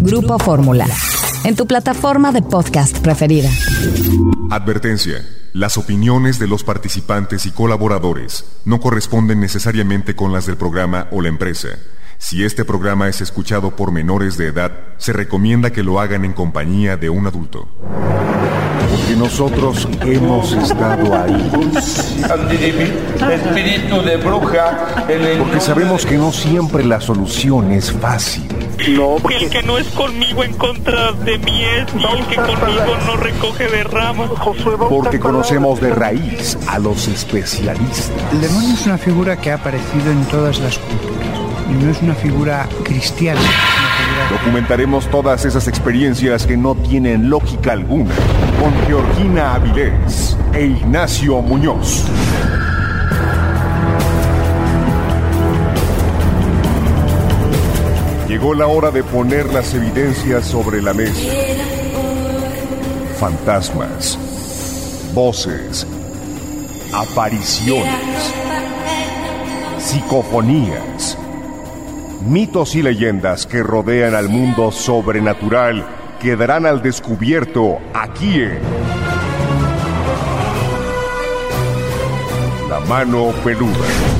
Grupo Fórmula, en tu plataforma de podcast preferida. Advertencia. Las opiniones de los participantes y colaboradores no corresponden necesariamente con las del programa o la empresa. Si este programa es escuchado por menores de edad, se recomienda que lo hagan en compañía de un adulto. Porque nosotros hemos estado ahí. Espíritu de bruja. Porque sabemos que no siempre la solución es fácil. No, el que no es conmigo en contra de mí es, y el que conmigo no recoge de ramas. Porque conocemos de raíz a los especialistas. El demonio es una figura que ha aparecido en todas las culturas y no es una figura cristiana. Documentaremos todas esas experiencias que no tienen lógica alguna con Georgina Avilés e Ignacio Muñoz. Llegó la hora de poner las evidencias sobre la mesa. Fantasmas, voces, apariciones, psicofonías, mitos y leyendas que rodean al mundo sobrenatural quedarán al descubierto aquí en La Mano Peluda.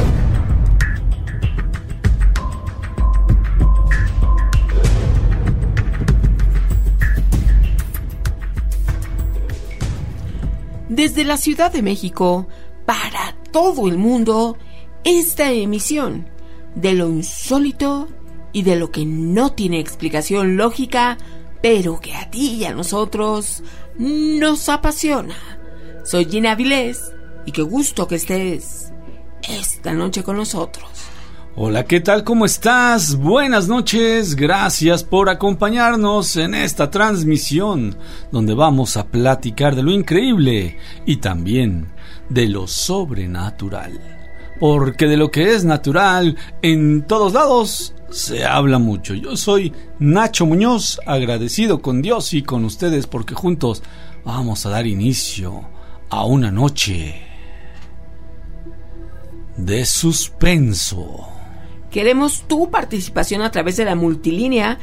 Desde la Ciudad de México, para todo el mundo, esta emisión de lo insólito y de lo que no tiene explicación lógica, pero que a ti y a nosotros nos apasiona. Soy Gina Avilés y qué gusto que estés esta noche con nosotros. Hola, ¿qué tal? ¿Cómo estás? Buenas noches, gracias por acompañarnos en esta transmisión donde vamos a platicar de lo increíble y también de lo sobrenatural. Porque de lo que es natural en todos lados se habla mucho. Yo soy Nacho Muñoz, agradecido con Dios y con ustedes porque juntos vamos a dar inicio a una noche de suspenso. Queremos tu participación a través de la multilínea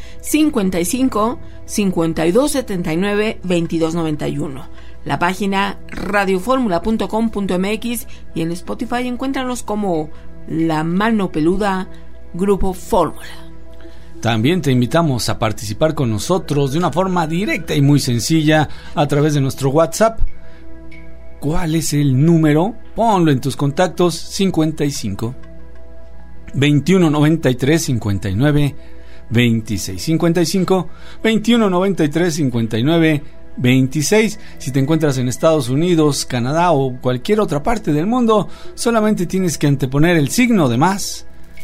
55 52 79 22 91. La página radioformula.com.mx y en Spotify encuéntranos como La Mano Peluda, Grupo Fórmula. También te invitamos a participar con nosotros de una forma directa y muy sencilla a través de nuestro WhatsApp. ¿Cuál es el número? Ponlo en tus contactos: 55 21 93 59 26. 55 21 93 59 26. Si te encuentras en Estados Unidos, Canadá o cualquier otra parte del mundo, solamente tienes que anteponer el signo de más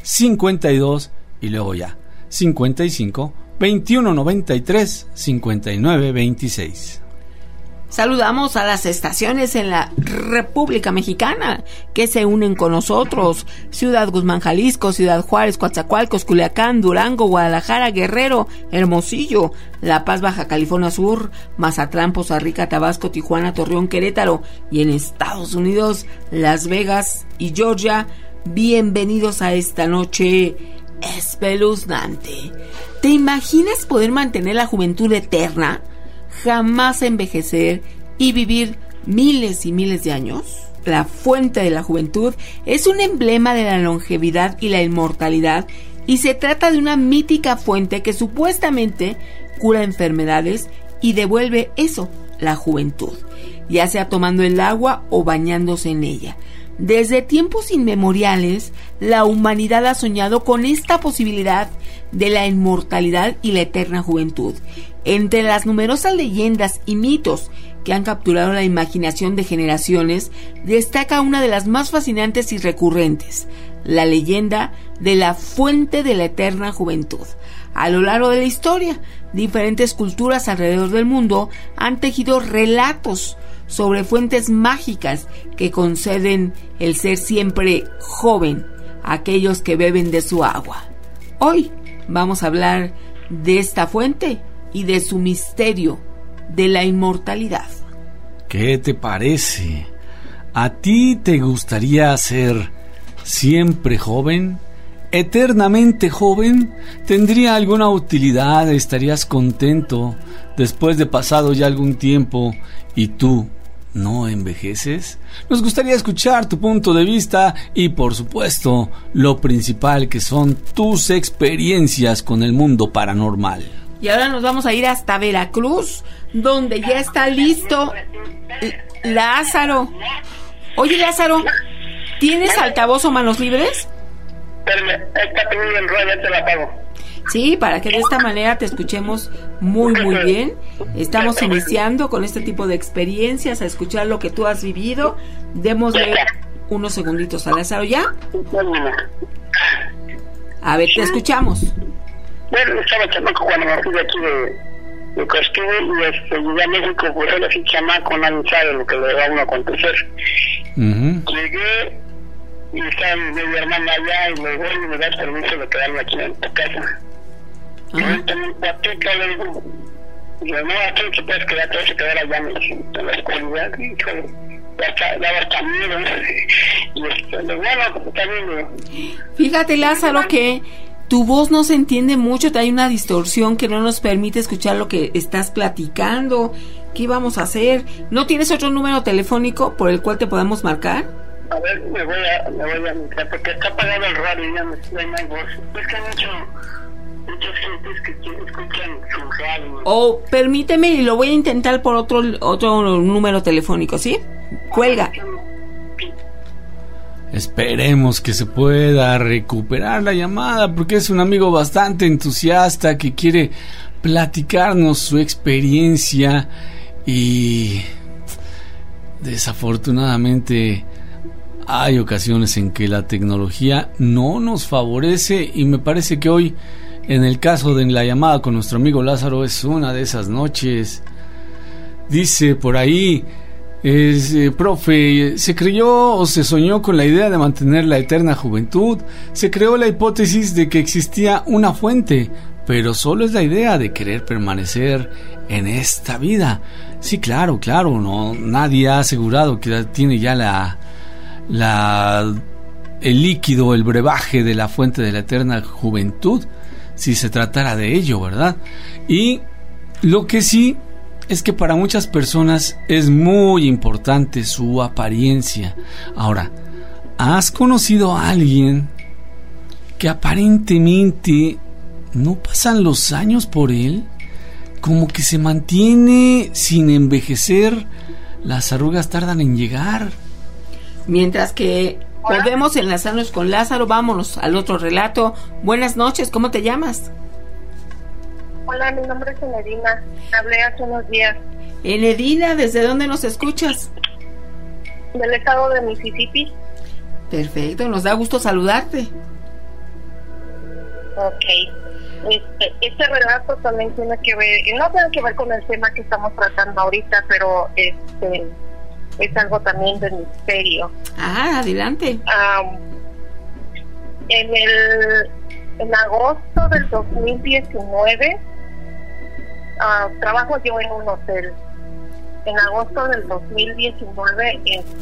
52 y luego ya 55 21 93 59 26. Saludamos a las estaciones en la República Mexicana que se unen con nosotros: Ciudad Guzmán, Jalisco, Ciudad Juárez, Coatzacoalcos, Culiacán, Durango, Guadalajara, Guerrero, Hermosillo, La Paz, Baja California Sur, Mazatlán, Poza Rica, Tabasco, Tijuana, Torreón, Querétaro, y en Estados Unidos, Las Vegas y Georgia. Bienvenidos a esta noche espeluznante. ¿Te imaginas poder mantener la juventud eterna? Jamás envejecer y vivir miles y miles de años. La fuente de la juventud es un emblema de la longevidad y la inmortalidad, y se trata de una mítica fuente que supuestamente cura enfermedades y devuelve eso, la juventud, ya sea tomando el agua o bañándose en ella. Desde tiempos inmemoriales, la humanidad ha soñado con esta posibilidad de la inmortalidad y la eterna juventud. Entre las numerosas leyendas y mitos que han capturado la imaginación de generaciones, destaca una de las más fascinantes y recurrentes: la leyenda de la fuente de la eterna juventud. A lo largo de la historia, diferentes culturas alrededor del mundo han tejido relatos sobre fuentes mágicas que conceden el ser siempre joven a aquellos que beben de su agua. Hoy vamos a hablar de esta fuente y de su misterio de la inmortalidad. ¿Qué te parece? ¿A ti te gustaría ser siempre joven? eternamente joven? ¿Tendría alguna utilidad? ¿Estarías contento después de pasado ya algún tiempo y tú no envejeces? Nos gustaría escuchar tu punto de vista y, por supuesto, lo principal, que son tus experiencias con el mundo paranormal. Y ahora nos vamos a ir hasta Veracruz, donde ya está listo Lázaro. Oye, Lázaro, ¿tienes altavoz o manos libres? Está poniendo el rollo, te la apago. Sí, para que de esta manera te escuchemos muy bien. Estamos iniciando con este tipo de experiencias, a escuchar lo que tú has vivido. Démosle unos segunditos a Lázaro, ¿ya? A ver, te escuchamos. Bueno, estaba chamaco cuando me fui de aquí de Cosquín y llegué a México, pues él así chamaco, nadie sabe lo que le va a uno a acontecer. Llegué y estaba mi hermana allá y me dijo, y me das permiso de quedarme aquí en tu casa. Tengo un pateca, le digo, no, aquí te puedes quedar, te vas a quedar allá en la oscuridad, daba hasta miedo, y bueno, también. Fíjate, Lázaro, que tu voz no se entiende mucho, hay una distorsión que no nos permite escuchar lo que estás platicando. ¿Qué vamos a hacer? ¿No tienes otro número telefónico por el cual te podamos marcar? A ver, me voy a mirar, porque está apagado el radio y ya no hay voz. Es que hay muchas gentes que escuchan su radio. Permíteme y lo voy a intentar por otro número telefónico, ¿sí? Cuelga. Esperemos que se pueda recuperar la llamada, porque es un amigo bastante entusiasta que quiere platicarnos su experiencia y desafortunadamente hay ocasiones en que la tecnología no nos favorece, y me parece que hoy, en el caso de la llamada con nuestro amigo Lázaro, es una de esas noches. Dice por ahí, profe, ¿se creyó o se soñó con la idea de mantener la eterna juventud? Se creó la hipótesis de que existía una fuente, pero solo es la idea de querer permanecer en esta vida. Sí, claro, no, nadie ha asegurado que tiene ya el líquido, el brebaje de la fuente de la eterna juventud, si se tratara de ello, ¿verdad? Y lo que sí es que para muchas personas es muy importante su apariencia. Ahora, ¿has conocido a alguien que aparentemente no pasan los años por él? Como que se mantiene sin envejecer, las arrugas tardan en llegar. Mientras que podemos enlazarnos con Lázaro, vámonos al otro relato. Buenas noches, ¿cómo te llamas? Hola, mi nombre es Enedina. Hablé hace unos días. Enedina, ¿desde dónde nos escuchas? Del estado de Mississippi. Perfecto, nos da gusto saludarte. Ok. Este relato también tiene que ver, no tiene que ver con el tema que estamos tratando ahorita, pero es algo también del misterio. Adelante. En agosto del 2019, trabajo yo en un hotel. En agosto del 2019,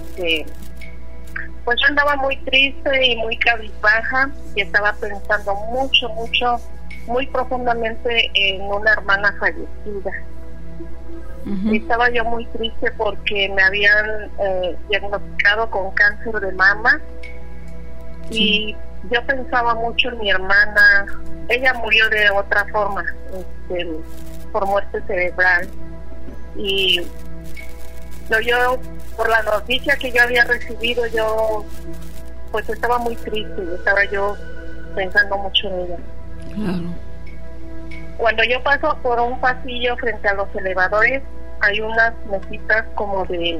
pues yo andaba muy triste y muy cabizbaja, y estaba pensando mucho, muy profundamente en una hermana fallecida. Estaba yo muy triste porque me habían diagnosticado con cáncer de mama, y yo pensaba mucho en mi hermana. Ella murió de otra forma, por muerte cerebral, y yo por la noticia que yo había recibido, yo pues estaba muy triste, estaba yo pensando mucho en ella. Claro. Cuando yo paso por un pasillo frente a los elevadores, hay unas mesitas como de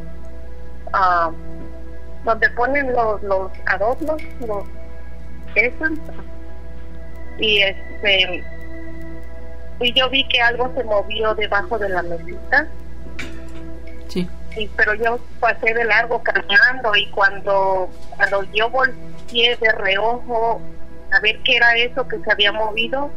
donde ponen los adornos, los esos, y y yo vi que algo se movió debajo de la mesita. Sí. Pero yo pasé de largo caminando, y cuando yo volteé de reojo a ver qué era eso que se había movido,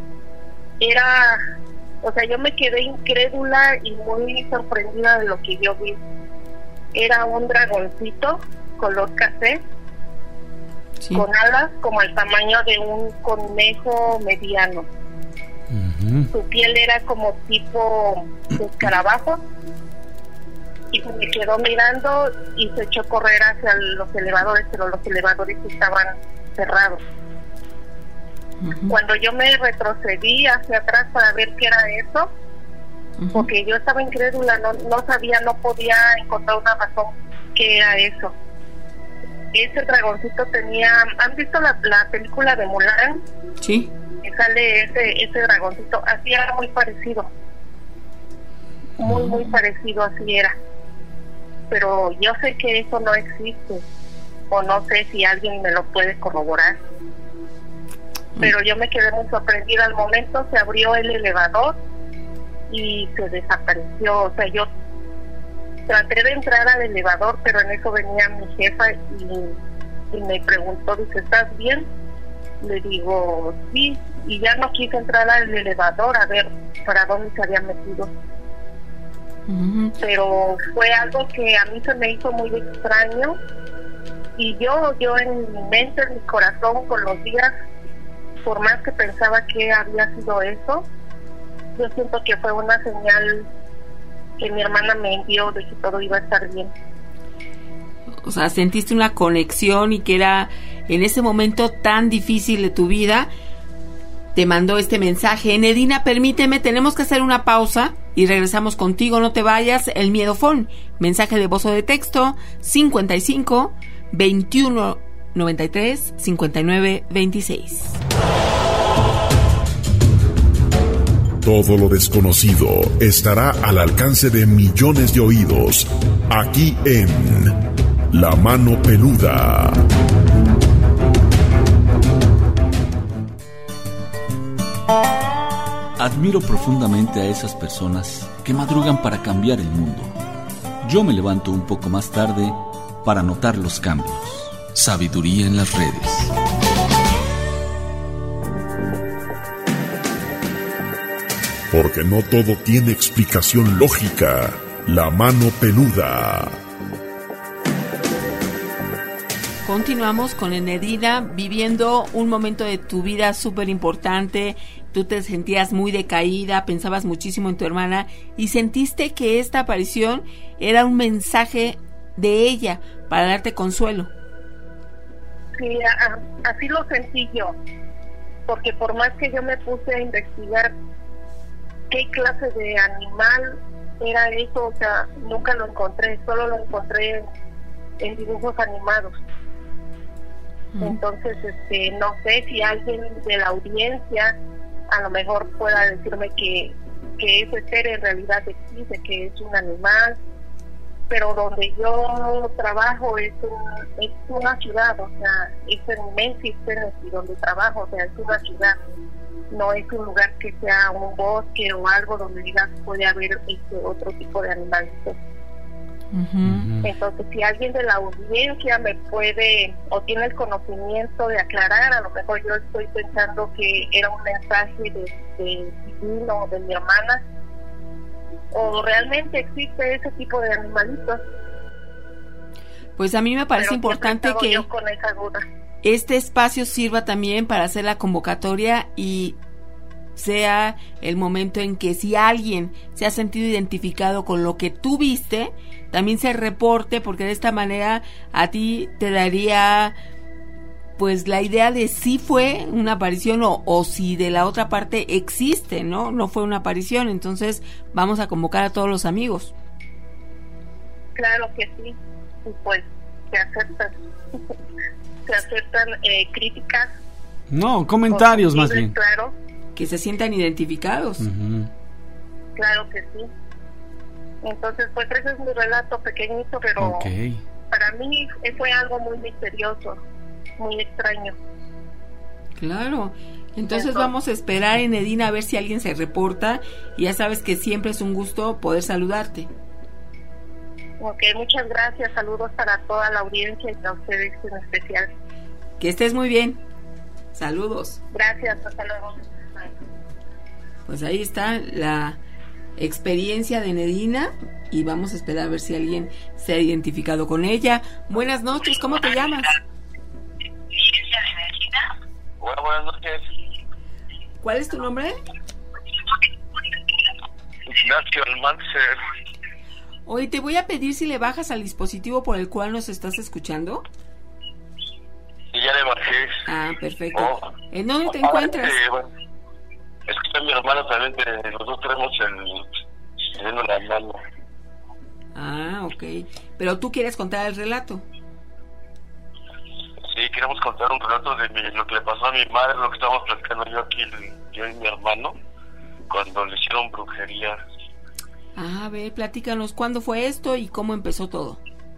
yo me quedé incrédula y muy sorprendida de lo que yo vi. Era un dragoncito color café, sí, con alas como el tamaño de un conejo mediano. Su piel era como tipo de escarabajo, y se me quedó mirando y se echó a correr hacia los elevadores, pero los elevadores estaban cerrados. Cuando yo me retrocedí hacia atrás para ver qué era eso, porque yo estaba incrédula, no sabía, no podía encontrar una razón qué era eso. Ese dragoncito tenía, ¿han visto la película de Mulan? Sí. Que sale ese dragoncito, así era muy parecido, muy parecido, así era. Pero yo sé que eso no existe, o no sé si alguien me lo puede corroborar. Pero yo me quedé muy sorprendida. Al momento se abrió el elevador y se desapareció. O sea, yo traté de entrar al elevador, pero en eso venía mi jefa y me preguntó, dice, ¿estás bien? Le digo, sí, y ya no quise entrar al elevador a ver para dónde se había metido. Pero fue algo que a mí se me hizo muy extraño, y yo en mi mente, en mi corazón, con los días, por más que pensaba que había sido eso, yo siento que fue una señal que mi hermana me envió de que todo iba a estar bien. O sea, sentiste una conexión, y que era en ese momento tan difícil de tu vida, te mandó este mensaje. Nedina, permíteme, tenemos que hacer una pausa y regresamos contigo, no te vayas. El Miedofón, mensaje de voz o de texto, 55 21 93 59 26. Todo lo desconocido estará al alcance de millones de oídos, aquí en La Mano Peluda. Admiro profundamente a esas personas que madrugan para cambiar el mundo. Yo me levanto un poco más tarde para notar los cambios. Sabiduría en las redes. Porque no todo tiene explicación lógica. La Mano Peluda. Continuamos con Nedina, viviendo un momento de tu vida súper importante. Tú te sentías muy decaída, pensabas muchísimo en tu hermana y sentiste que esta aparición era un mensaje de ella para darte consuelo. Sí, así lo sentí yo, porque por más que yo me puse a investigar qué clase de animal era eso, o sea, nunca lo encontré, solo lo encontré en dibujos animados. Entonces, no sé si alguien de la audiencia a lo mejor pueda decirme que ese ser en realidad existe, que es un animal, pero donde yo trabajo es una ciudad, o sea, es en Memphis, Tennessee, donde trabajo, o sea, es una ciudad, no es un lugar que sea un bosque o algo donde digas puede haber otro tipo de animalitos. Entonces, si alguien de la audiencia me puede o tiene el conocimiento de aclarar, a lo mejor yo estoy pensando que era un mensaje de divino de mi hermana, o realmente existe ese tipo de animalitos. Pues a mí me parece importante que con esa duda. Este espacio sirva también para hacer la convocatoria y sea el momento en que si alguien se ha sentido identificado con lo que tú viste, también se reporte, porque de esta manera a ti te daría pues la idea de si fue una aparición o si de la otra parte existe, no fue una aparición. Entonces vamos a convocar a todos los amigos. Claro que sí, y pues se aceptan críticas, no, comentarios más bien, claro, que se sientan identificados. Claro que sí. Entonces, pues ese es mi relato pequeñito, pero para mí fue algo muy misterioso, muy extraño. Claro. Entonces vamos a esperar en Nedina a ver si alguien se reporta, y ya sabes que siempre es un gusto poder saludarte. Ok, muchas gracias, saludos para toda la audiencia y a ustedes en especial. Que estés muy bien. Saludos. Gracias, hasta luego. Pues ahí está la experiencia de Nedina y vamos a esperar a ver si alguien se ha identificado con ella. Buenas noches, ¿cómo te llamas? ¿Cuál es tu nombre? Ignacio Almancer. Oye, te voy a pedir si le bajas al dispositivo por el cual nos estás escuchando. Y ya le bajé. Ah, perfecto. ¿En dónde te encuentras? Bueno, es que está mi hermano también, los dos tenemos el la mano. Ah, ok. Pero tú quieres contar el relato. Sí, queremos contar un relato de lo que le pasó a mi madre, lo que estábamos platicando yo y mi hermano, cuando le hicieron brujería. A ver, platícanos, ¿cuándo fue esto y cómo empezó todo?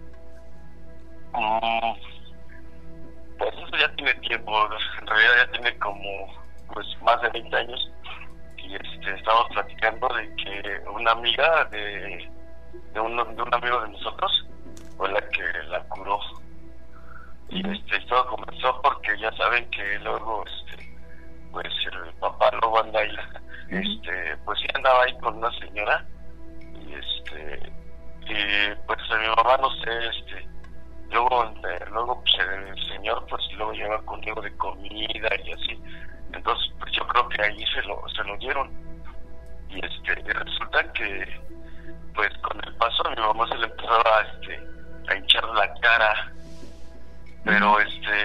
Pues eso ya tiene tiempo, en realidad ya tiene como más de 20 años. Y estábamos platicando de que una amiga de un amigo de nosotros fue la que la curó. Y todo comenzó porque ya saben que luego pues el papá luego anda ahí, pues sí andaba ahí con una señora y pues mi mamá no sé, luego pues el señor pues luego llegaba conmigo de comida y así, entonces pues yo creo que ahí se lo dieron y resulta que pues con el paso a mi mamá se le empezaba a hinchar la cara, pero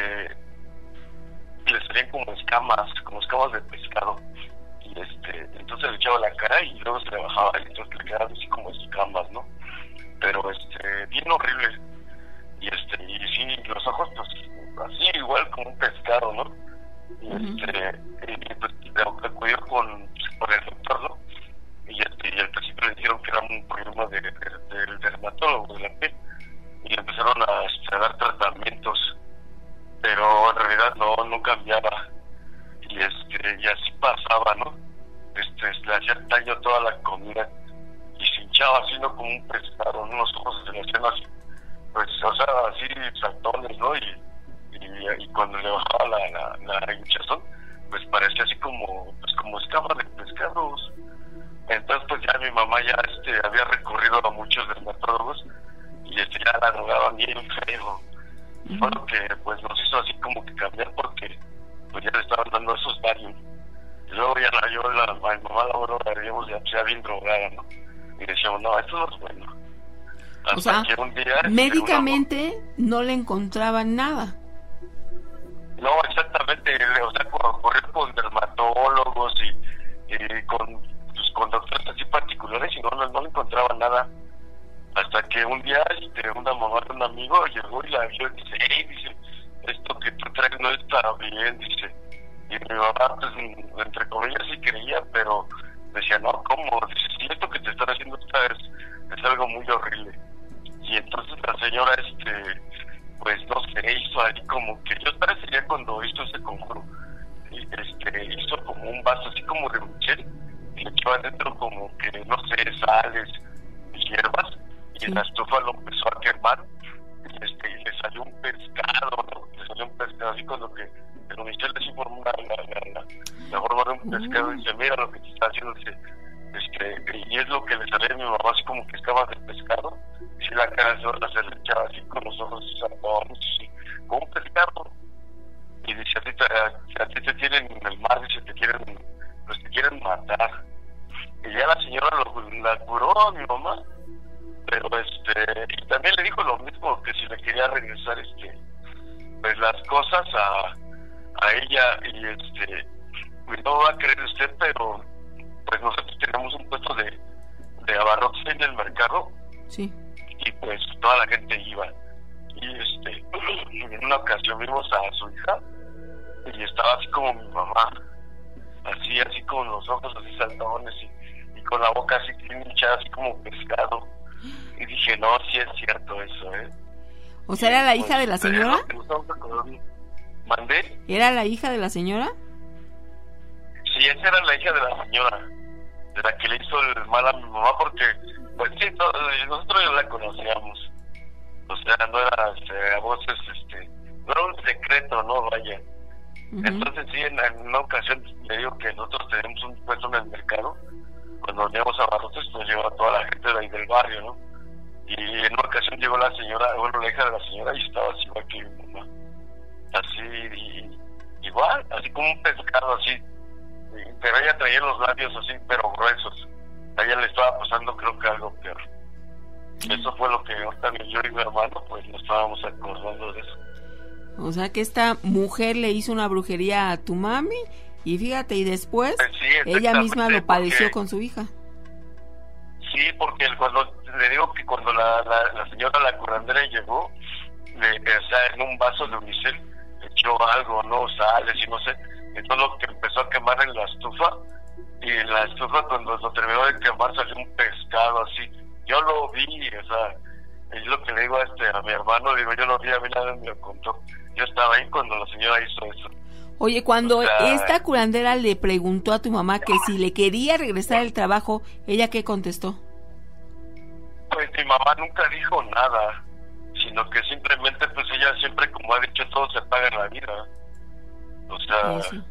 le salían como escamas de pescado y entonces le echaba la cara y luego se le bajaba y entonces le quedaban así como escamas, ¿no? Pero bien horrible y sí, los ojos pues así igual como un pescado, ¿no? Y pues acudió con el doctor, ¿no? Y al principio le dijeron que era un problema del dermatólogo de la piel y empezaron a dar tratamientos, pero en realidad no cambiaba y así pasaba, ¿no? Le hacía daño toda la comida y se hinchaba así, ¿no? Como un pescado, ¿no? Los ojos se le hacían así, pues, o sea, así saltones, ¿no? Y cuando le bajaba la hinchazón, pues parecía así como escamas de pescados. Entonces pues ya mi mamá ya había recurrido a muchos dermatólogos y ya la drogaban bien feo. Fue lo que pues nos hizo así como que cambiar porque pues ya le estaban dando esos daños. Y luego ya mi mamá la veíamos ya bien drogada, ¿no? Y decíamos, no, esto no es bueno. Hasta o sea, que un día, médicamente no le encontraban nada. No, exactamente, o sea, correr con dermatólogos y con doctores así particulares y no le encontraban nada. Hasta que un día una mamá de un amigo llegó y la vio y dice, dice, esto que tú traes no está bien, dice. Y mi mamá, pues, entre comillas sí creía, pero decía, no, ¿cómo? Dice, sí, esto que te están haciendo es algo muy horrible. Y entonces la señora, pues, no sé, hizo ahí como que, yo parecería cuando hizo ese conjuro, hizo como un vaso así como de michel, y le echó adentro como que, no sé, sales y hierbas, y la estufa lo empezó a quemar, y le salió un pescado, ¿no? Le salió un pescado así con lo que el michel así formó la forma de un pescado, y dice, mira lo que te está haciendo, y es lo que le salió a mi mamá así como que escamas de pescado, y si la cara se le echaba así con los ojos saltones, como un pescado, y dice, a ti te tienen en el mar, dice, te quieren matar. Y ya la señora la curó a mi mamá, pero y también le dijo lo mismo, que si le quería regresar pues las cosas a ella, y pues no va a creer usted, pero pues nosotros tenemos un puesto de abarrotes en el mercado, sí, y pues toda la gente iba, y en una ocasión vimos a su hija y estaba así como mi mamá, así con los ojos así saltones y con la boca así hinchada así como pescado, y dije, no, sí es cierto eso, O sea, ¿era la hija de la señora? ¿Mandé? ¿Era la hija de la señora? Sí, esa era la hija de la señora, de la que le hizo el mal a mi mamá, porque pues sí, nosotros ya la conocíamos, o sea, no era a voces, no era un secreto, no, vaya. Entonces sí, en una ocasión le digo que nosotros tenemos un puesto en el mercado, cuando veníamos a abarrotes pues llevaba a toda la gente de ahí del barrio, ¿no? Y en una ocasión llegó la señora, bueno, la hija de la señora, y estaba así igual que mi mamá, así igual, así como un pescado así, pero ella traía los labios así, pero gruesos. A ella le estaba pasando, creo que algo peor. Eso fue lo que ahorita yo y mi hermano pues nos estábamos acordando de eso. O sea que esta mujer le hizo una brujería a tu mami y fíjate, y después sí, ella misma lo padeció con su hija. Sí, porque cuando le digo que cuando la señora la curandera llegó, o sea, en un vaso de unicel echó algo, no, sales y no sé, entonces lo que empezó a quemar en la estufa, y en la estufa cuando lo terminó de quemar salió un pescado así. Yo lo vi, o sea, es lo que le digo a mi hermano, digo, yo lo vi, a mí nadie me lo contó. Yo estaba ahí cuando la señora hizo eso. Oye, cuando esta curandera le preguntó a tu mamá que si le quería regresar al trabajo, ¿ella qué contestó? Pues mi mamá nunca dijo nada, sino que simplemente, pues ella siempre, como ha dicho, todo se paga en la vida. O sea, sí.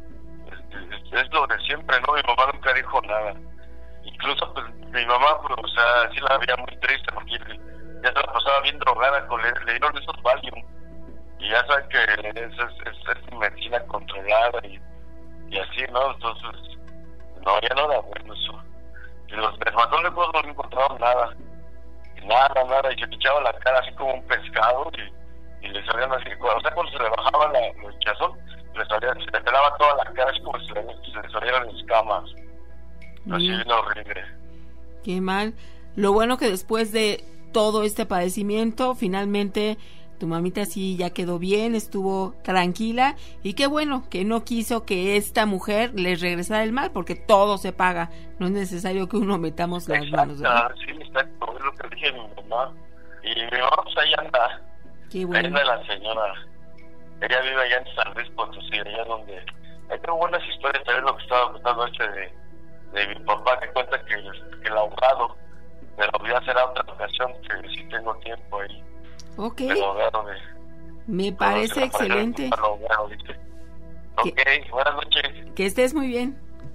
Es lo de siempre, ¿no? Mi mamá nunca dijo nada. Incluso, pues, mi mamá, pues, o sea, sí la veía muy triste porque ya se la pasaba bien drogada, le dieron esos Valium. Y ya saben que es medicina controlada y así, ¿no? Entonces, no, ya no era bueno eso. Y los dermatólogos no encontraron nada. Nada, y se echaba la cara así como un pescado y le salían así, o sea, cuando se le bajaba la hinchazón, se le pelaba toda la cara, así como si se le salieran escamas. Así bien horrible. Qué mal. Lo bueno que después de todo este padecimiento, finalmente tu mamita sí ya quedó bien, estuvo tranquila, y qué bueno que no quiso que esta mujer les regresara el mal, porque todo se paga, no es necesario que uno metamos las manos. Sí, exacto, es lo que dije a mi mamá, y mi mamá pues ahí anda. Qué bueno. Ahí anda la señora, ella vive allá en San Luis Potosí, allá donde hay tengo buenas historias, también lo que estaba contando de mi papá, que cuenta que el ahogado, pero voy a hacer a otra ocasión, que sí tengo tiempo ahí. Ok, me parece excelente. Ok, buenas noches. Que estés muy bien.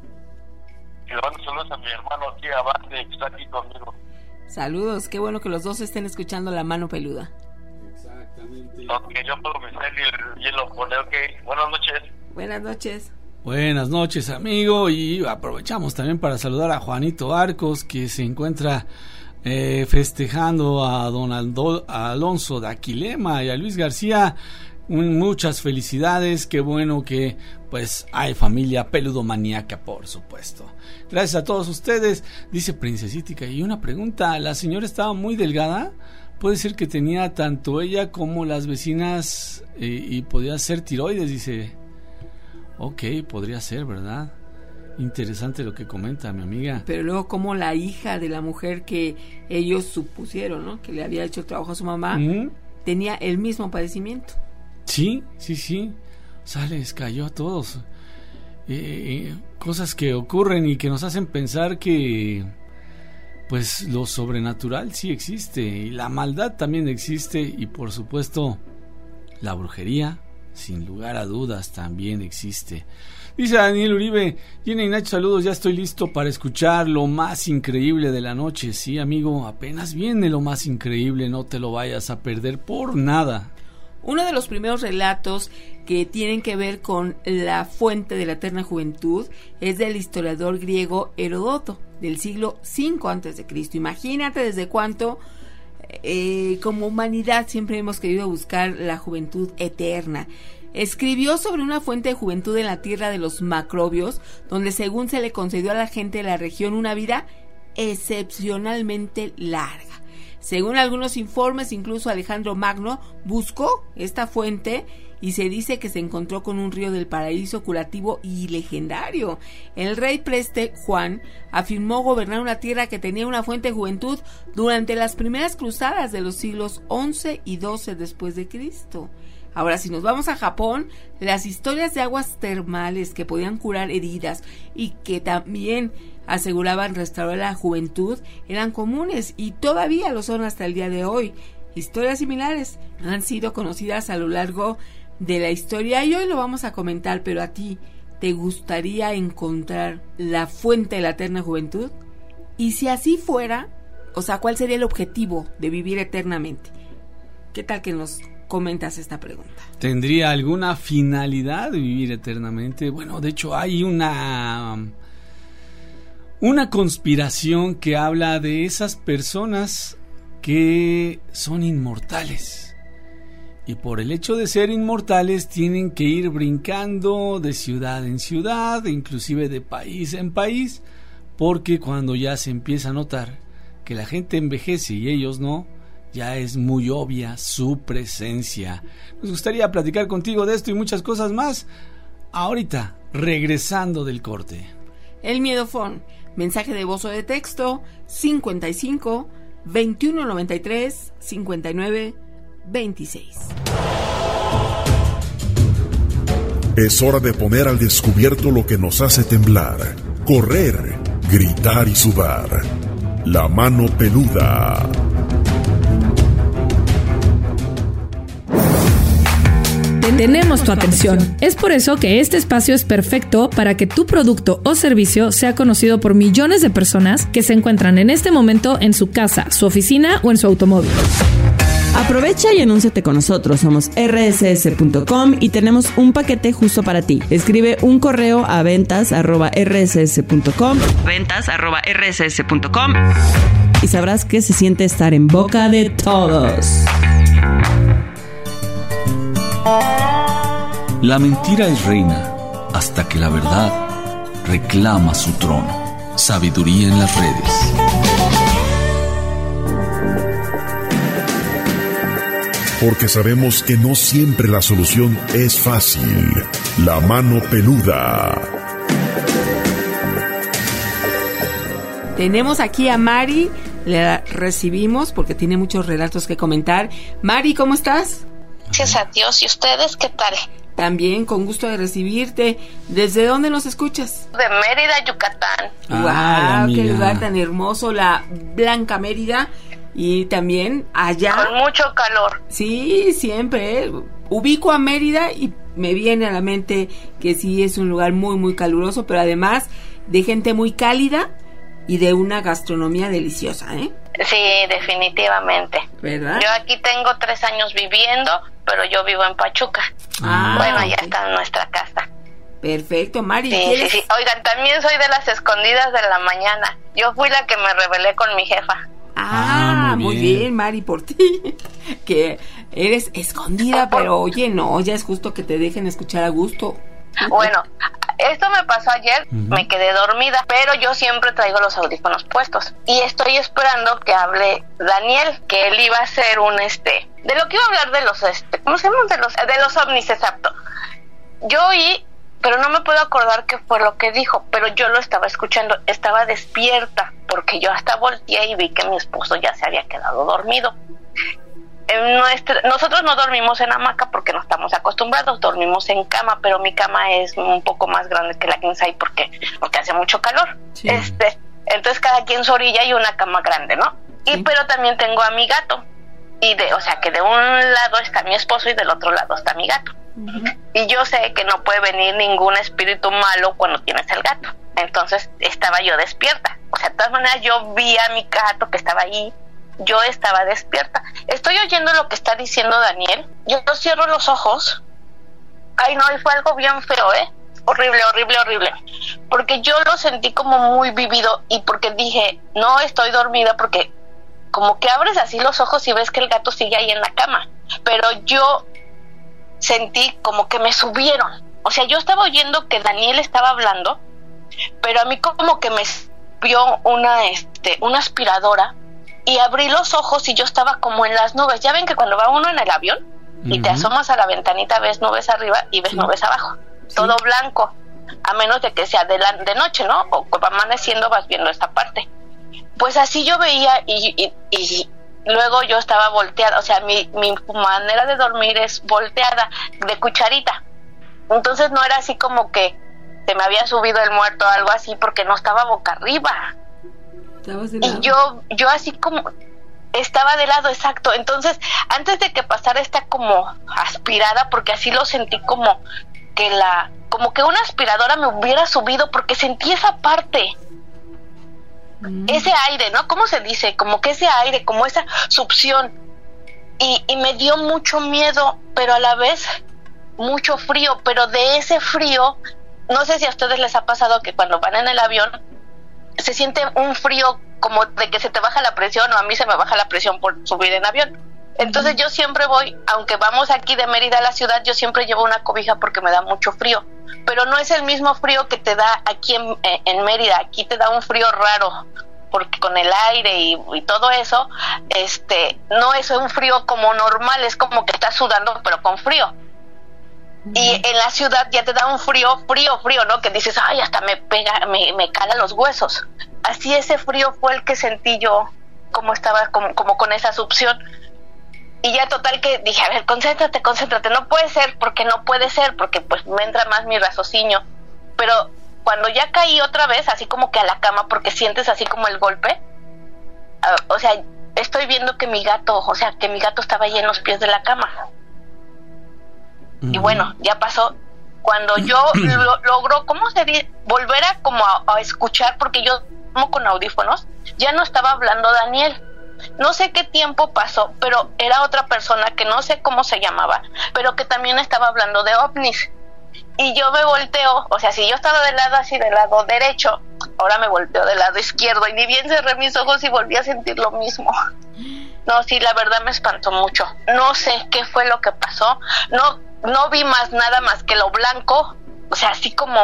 Y le mando saludos a mi hermano aquí abajo, que está aquí conmigo. Saludos, qué bueno que los dos estén escuchando La Mano Peluda. Exactamente. Ok, yo puedo meter el hielo, ok, buenas noches. Buenas noches. Buenas noches, amigo, y aprovechamos también para saludar a Juanito Arcos, que se encuentra festejando a don Alonso de Aquilema y a Luis García. Muchas felicidades, qué bueno que pues hay familia peludomaníaca, por supuesto. Gracias a todos ustedes. Dice Princesítica, y una pregunta, ¿la señora estaba muy delgada? Puede ser que tenía tanto ella como las vecinas y podía ser tiroides, dice. Ok, podría ser, ¿verdad? Interesante lo que comenta mi amiga. Pero luego como la hija de la mujer que ellos supusieron, ¿no?, que le había hecho el trabajo a su mamá, tenía el mismo padecimiento. Sí. O sea, les cayó a todos. Cosas que ocurren y que nos hacen pensar que pues lo sobrenatural sí existe y la maldad también existe, y por supuesto la brujería, sin lugar a dudas, también existe. Dice Daniel Uribe, Gina y Nacho, saludos, ya estoy listo para escuchar lo más increíble de la noche. Sí, amigo, apenas viene lo más increíble, no te lo vayas a perder por nada. Uno de los primeros relatos que tienen que ver con la fuente de la eterna juventud es del historiador griego Heródoto, del siglo V a.C. Imagínate desde cuánto como humanidad siempre hemos querido buscar la juventud eterna. Escribió sobre una fuente de juventud en la tierra de los Macrobios, donde según se le concedió a la gente de la región una vida excepcionalmente larga. Según algunos informes, incluso Alejandro Magno buscó esta fuente y se dice que se encontró con un río del paraíso curativo y legendario. El rey Preste Juan afirmó gobernar una tierra que tenía una fuente de juventud durante las primeras cruzadas de los siglos XI y XII después de Cristo. Ahora, si nos vamos a Japón, las historias de aguas termales que podían curar heridas y que también aseguraban restaurar la juventud eran comunes y todavía lo son hasta el día de hoy. Historias similares han sido conocidas a lo largo de la historia y hoy lo vamos a comentar, pero a ti, ¿te gustaría encontrar la fuente de la eterna juventud? Y si así fuera, o sea, ¿cuál sería el objetivo de vivir eternamente? ¿Qué tal que nos comentas esta pregunta? ¿Tendría alguna finalidad vivir eternamente? Bueno, de hecho hay una conspiración que habla de esas personas que son inmortales. Y por el hecho de ser inmortales tienen que ir brincando de ciudad en ciudad, inclusive de país en país, porque cuando ya se empieza a notar que la gente envejece y ellos no, ya es muy obvia su presencia. Nos gustaría platicar contigo de esto y muchas cosas más ahorita, regresando del corte. El Miedofón, mensaje de voz o de texto 55 2193 59 26. Es hora de poner al descubierto lo que nos hace temblar, correr, gritar y sudar. La mano peluda. Tenemos tu atención. Es por eso que este espacio es perfecto para que tu producto o servicio sea conocido por millones de personas que se encuentran en este momento en su casa, su oficina o en su automóvil. Aprovecha y anúnciate con nosotros. Somos rss.com y tenemos un paquete justo para ti. Escribe un correo a ventas@rss.com y sabrás que se siente estar en boca de todos. La mentira es reina hasta que la verdad reclama su trono. Sabiduría en las redes. Porque sabemos que no siempre la solución es fácil. La mano peluda. Tenemos aquí a Mari, la recibimos porque tiene muchos relatos que comentar. Mari, ¿cómo estás? Gracias a Dios. ¿Y ustedes qué tal? También, con gusto de recibirte. ¿Desde dónde nos escuchas? De Mérida, Yucatán. ¡Wow! ¡Qué lugar tan hermoso! La Blanca Mérida. Y también allá... Con mucho calor. Sí, siempre. Ubico a Mérida y me viene a la mente que sí es un lugar muy, muy caluroso, pero además de gente muy cálida y de una gastronomía deliciosa, ¿eh? Sí, definitivamente. ¿Verdad? Yo aquí tengo 3 años viviendo, pero yo vivo en Pachuca. Bueno, ya está en nuestra casa. Perfecto, Mari. Sí. Oigan, también soy de las escondidas de la mañana. Yo fui la que me rebelé con mi jefa. Muy bien, Mari, por ti. Que eres escondida, pero oye, no, ya es justo que te dejen escuchar a gusto. Bueno, esto me pasó ayer, me quedé dormida, pero yo siempre traigo los audífonos puestos y estoy esperando que hable Daniel, que él iba a hacer un de lo que iba a hablar de los ¿cómo se llama? De los ovnis, exacto. Yo oí, pero no me puedo acordar qué fue lo que dijo, pero yo lo estaba escuchando, estaba despierta, porque yo hasta volteé y vi que mi esposo ya se había quedado dormido. Nosotros no dormimos en hamaca porque no estamos acostumbrados, dormimos en cama, pero mi cama es un poco más grande que la king size porque hace mucho calor. Sí. Entonces cada quien su orilla y una cama grande, ¿no? Sí. Pero también tengo a mi gato. O sea que de un lado está mi esposo y del otro lado está mi gato. Y yo sé que no puede venir ningún espíritu malo cuando tienes el gato. Entonces estaba yo despierta. O sea, de todas maneras yo vi a mi gato que estaba ahí. Yo estaba despierta. Estoy oyendo lo que está diciendo Daniel. Yo cierro los ojos. Ay, no, y fue algo bien feo, Horrible. Porque yo lo sentí como muy vivido y porque dije, no estoy dormida porque como que abres así los ojos y ves que el gato sigue ahí en la cama. Pero yo sentí como que me subieron. O sea, yo estaba oyendo que Daniel estaba hablando, pero a mí como que me vio una aspiradora y abrí los ojos y yo estaba como en las nubes. Ya ven que cuando va uno en el avión y te asomas a la ventanita ves nubes arriba y ves nubes abajo. Sí. Todo blanco, a menos de que sea de noche, ¿no? O va amaneciendo, vas viendo esta parte. Pues así yo veía y luego yo estaba volteada. O sea, mi manera de dormir es volteada, de cucharita. Entonces no era así como que se me había subido el muerto o algo así, porque no estaba boca arriba. Y yo así como estaba de lado, exacto. Entonces, antes de que pasara esta como aspirada, porque así lo sentí como que una aspiradora me hubiera subido, porque sentí esa parte. Ese aire, ¿no? ¿Cómo se dice? Como que ese aire, como esa succión. y me dio mucho miedo, pero a la vez mucho frío, pero de ese frío, no sé si a ustedes les ha pasado que cuando van en el avión se siente un frío como de que se te baja la presión, o a mí se me baja la presión por subir en avión. Entonces yo siempre voy, aunque vamos aquí de Mérida a la ciudad, yo siempre llevo una cobija porque me da mucho frío, pero no es el mismo frío que te da aquí en Mérida. Aquí te da un frío raro, porque con el aire y todo eso, no es un frío como normal, es como que estás sudando pero con frío. Y en la ciudad ya te da un frío, ¿no? Que dices, ay, hasta me pega, me cala los huesos. Así ese frío fue el que sentí yo, como estaba como con esa succión. Y ya total que dije, a ver, concéntrate, no puede ser, porque pues me entra más mi raciocinio. Pero cuando ya caí otra vez, así como que a la cama, porque sientes así como el golpe, o sea, estoy viendo que mi gato estaba ahí en los pies de la cama. Y bueno, ya pasó. Cuando yo logro, ¿cómo se dice? Volver a como a escuchar, porque yo como con audífonos, ya no estaba hablando Daniel. No sé qué tiempo pasó, pero era otra persona que no sé cómo se llamaba, pero que también estaba hablando de ovnis. Y yo me volteo, o sea, si yo estaba del lado derecho, ahora me volteo del lado izquierdo, y ni bien cerré mis ojos y volví a sentir lo mismo. No, sí, la verdad me espantó mucho. No sé qué fue lo que pasó. No vi nada más que lo blanco, o sea, así como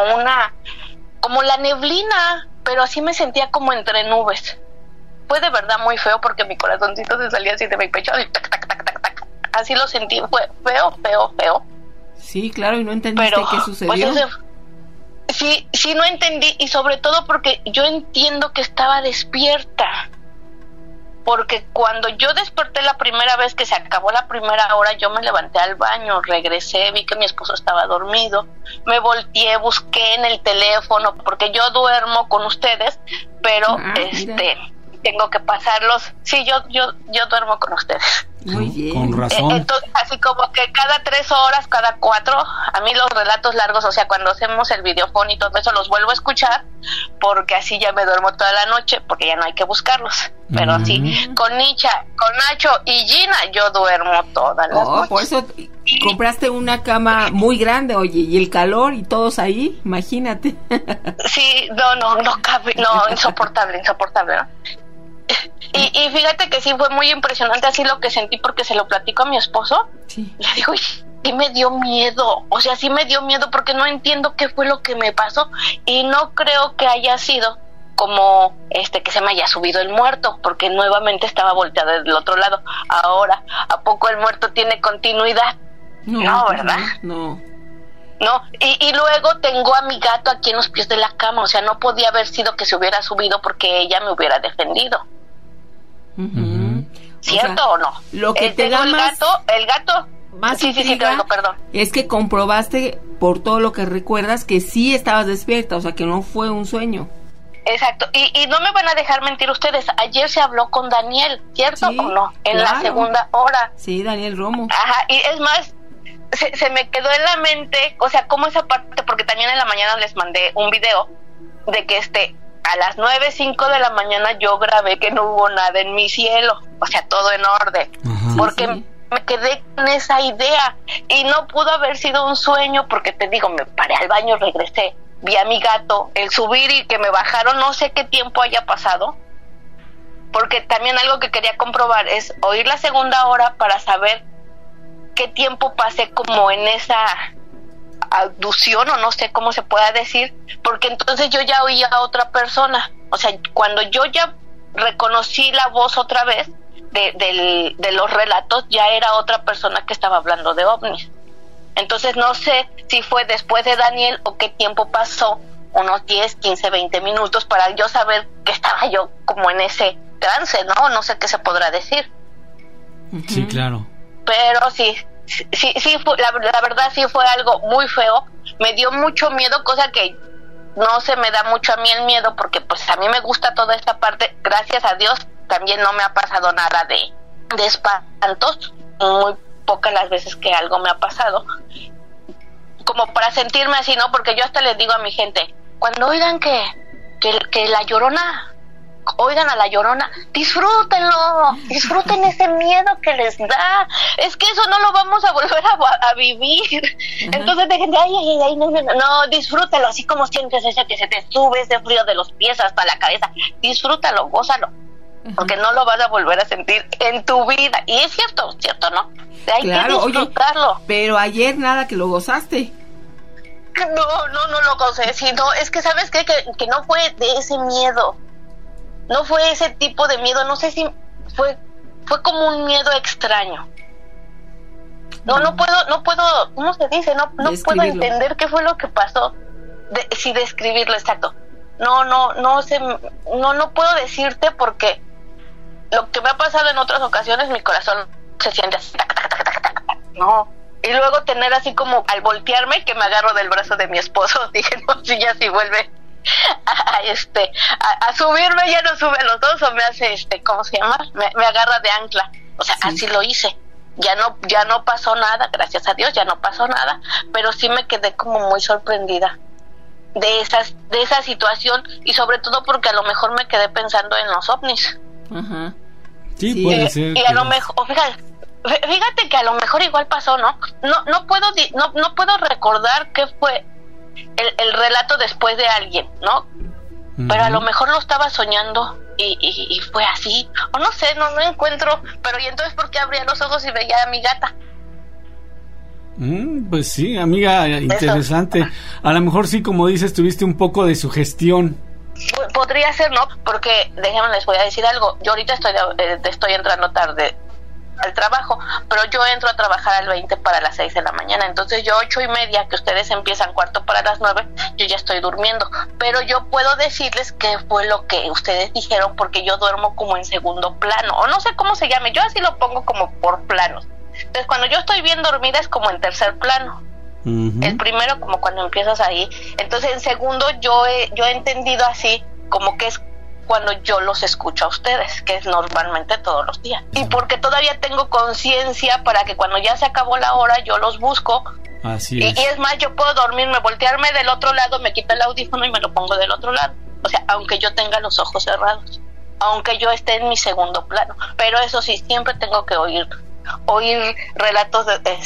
la neblina, pero así me sentía como entre nubes. Fue de verdad muy feo, porque mi corazoncito se salía así de mi pecho, y tac, tac, tac, tac, tac. Así lo sentí, fue feo. Sí, claro, y no entendiste qué sucedió. Pues sí, no entendí, y sobre todo porque yo entiendo que estaba despierta. Porque cuando yo desperté la primera vez, que se acabó la primera hora, yo me levanté al baño, regresé, vi que mi esposo estaba dormido, me volteé, busqué en el teléfono, porque yo duermo con ustedes, pero tengo que pasarlos. Sí, yo duermo con ustedes. Muy bien. Con razón. Entonces, así como que cada 3 horas, cada 4, a mí los relatos largos, o sea, cuando hacemos el videofón y todo eso, los vuelvo a escuchar, porque así ya me duermo toda la noche, porque ya no hay que buscarlos. Pero sí, con Nacho y Gina, yo duermo todas las noches. Por eso compraste una cama muy grande, oye, y el calor y todos ahí, imagínate. Sí, no cabe, insoportable, ¿no? Y fíjate que sí fue muy impresionante así lo que sentí, porque se lo platico a mi esposo. Sí. Le digo, sí me dio miedo, o sea, sí me dio miedo, porque no entiendo qué fue lo que me pasó, y no creo que haya sido como que se me haya subido el muerto, porque nuevamente estaba volteada del otro lado. Ahora, ¿a poco el muerto tiene continuidad? No, ¿verdad? No. Y luego tengo a mi gato aquí en los pies de la cama, o sea, no podía haber sido que se hubiera subido, porque ella me hubiera defendido. ¿Cierto o no? Lo que te da el gato más sí, perdón. Es que comprobaste, por todo lo que recuerdas, que sí estabas despierta, o sea, que no fue un sueño. Exacto, y no me van a dejar mentir ustedes, ayer se habló con Daniel, ¿cierto o no? En la segunda hora. Sí, Daniel Romo. Ajá, y es más, se me quedó en la mente, o sea, como esa parte, porque también en la mañana les mandé un video de que a las 9:05 de la mañana yo grabé que no hubo nada en mi cielo, o sea, todo en orden. Ajá, porque me quedé con esa idea, y no pudo haber sido un sueño, porque te digo, me paré al baño, regresé, vi a mi gato, el subir y que me bajaron, no sé qué tiempo haya pasado, porque también algo que quería comprobar es oír la segunda hora para saber qué tiempo pasé como en esa abducción, o no sé cómo se pueda decir, porque entonces yo ya oía a otra persona, o sea, cuando yo ya reconocí la voz otra vez de los relatos, ya era otra persona que estaba hablando de ovnis. Entonces no sé si fue después de Daniel o qué tiempo pasó, unos 10, 15, 20 minutos, para yo saber que estaba yo como en ese trance, no sé qué se podrá decir. Sí, claro. Pero sí fue, la verdad sí fue algo muy feo, me dio mucho miedo, cosa que no se me da mucho a mí el miedo, porque pues a mí me gusta toda esta parte, gracias a Dios también no me ha pasado nada de espantos, muy pocas las veces que algo me ha pasado, como para sentirme así, ¿no? Porque yo hasta les digo a mi gente, cuando oigan que la Llorona, oigan a La Llorona, disfrútenlo, disfruten ese miedo que les da, es que eso no lo vamos a volver a vivir. Entonces dejen de, ay, no, disfrútalo, así como sientes ese que se te sube ese frío de los pies hasta la cabeza, disfrútalo, gózalo, porque no lo vas a volver a sentir en tu vida. Y es cierto, ¿no? Hay que disfrutarlo. Oye, pero ayer nada que lo gozaste. No lo gocé, sino es que sabes qué, que no fue de ese miedo, no fue ese tipo de miedo, no sé si fue como un miedo extraño. No puedo, ¿cómo se dice? No puedo entender qué fue lo que pasó, si describirlo exacto. No sé, no puedo decirte, porque lo que me ha pasado en otras ocasiones, mi corazón se siente así, no. Y luego tener así como al voltearme, que me agarro del brazo de mi esposo, dije, no, si ya si vuelve a subirme, ya no sube los dos, o me hace ¿cómo se llama? Me agarra de ancla. O sea, así lo hice. Ya no pasó nada, gracias a Dios, ya no pasó nada, pero sí me quedé como muy sorprendida de esa situación, y sobre todo porque a lo mejor me quedé pensando en los ovnis. Ajá. Sí, puede ser. Y a lo mejor, fíjate que a lo mejor igual pasó, ¿no? No puedo recordar qué fue el relato después de alguien, ¿no? Pero a lo mejor lo estaba soñando y fue así, o no sé, no encuentro. Pero ¿y entonces por qué abría los ojos y veía a mi gata? Pues sí, amiga, interesante. Eso. A lo mejor sí, como dices, tuviste un poco de sugestión. Podría ser, ¿no? Porque déjenme, les voy a decir algo. Yo ahorita estoy entrando tarde al trabajo, pero yo entro a trabajar al 20 para las 6 de la mañana, entonces yo 8:30, que ustedes empiezan 4 para las 9, yo ya estoy durmiendo, pero yo puedo decirles qué fue lo que ustedes dijeron, porque yo duermo como en segundo plano, o no sé cómo se llame, yo así lo pongo como por planos. Entonces cuando yo estoy bien dormida es como en tercer plano. El primero como cuando empiezas ahí, entonces en segundo yo he entendido así, como que es cuando yo los escucho a ustedes, que es normalmente todos los días. Y porque todavía tengo conciencia para que cuando ya se acabó la hora yo los busco. Así es. Y es más, yo puedo dormirme, voltearme del otro lado, me quito el audífono y me lo pongo del otro lado. O sea, aunque yo tenga los ojos cerrados, aunque yo esté en mi segundo plano. Pero eso sí, siempre tengo que oír relatos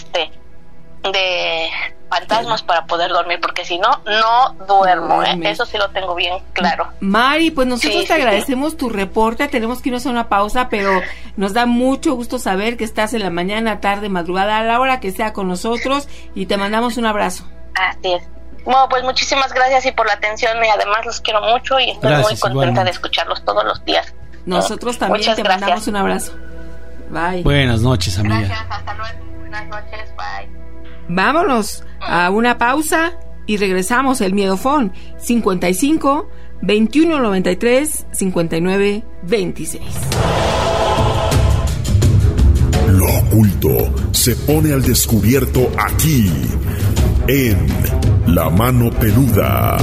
de fantasmas para poder dormir, porque si no duermo, eso sí lo tengo bien claro. Mari, pues nosotros te agradecemos tu reporte, tenemos que irnos a una pausa, pero nos da mucho gusto saber que estás en la mañana, tarde, madrugada, a la hora que sea con nosotros, y te mandamos un abrazo. Así es. Bueno, pues muchísimas gracias y por la atención, y además los quiero mucho y estoy muy contenta de escucharlos todos los días. Nosotros también mandamos un abrazo. Bye. Buenas noches, amiga. Gracias, hasta luego. Buenas noches, bye. Vámonos a una pausa y regresamos. El Miedofón 55 21 93 59 26. Lo oculto se pone al descubierto aquí en La Mano Peluda.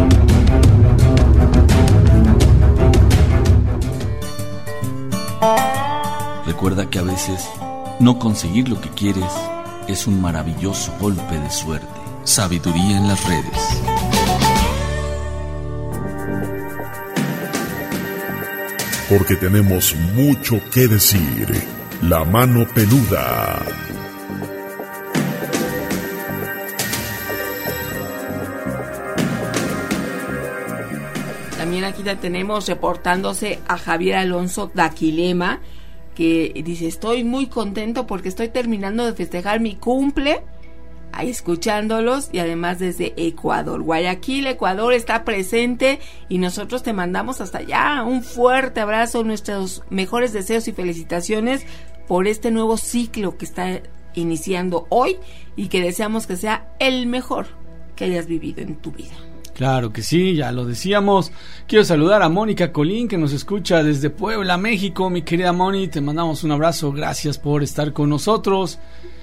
Recuerda que a veces no conseguir lo que quieres es un maravilloso golpe de suerte. Sabiduría en las redes. Porque tenemos mucho que decir. La Mano Peluda. También aquí la tenemos reportándose a Javier Alonso Daquilema, que dice: estoy muy contento porque estoy terminando de festejar mi cumple, ahí escuchándolos, y además desde Ecuador. Guayaquil, Ecuador está presente y nosotros te mandamos hasta allá un fuerte abrazo, nuestros mejores deseos y felicitaciones por este nuevo ciclo que está iniciando hoy y que deseamos que sea el mejor que hayas vivido en tu vida. Claro que sí, ya lo decíamos. Quiero saludar a Mónica Colín, que nos escucha desde Puebla, México. Mi querida Moni, te mandamos un abrazo, gracias por estar con nosotros.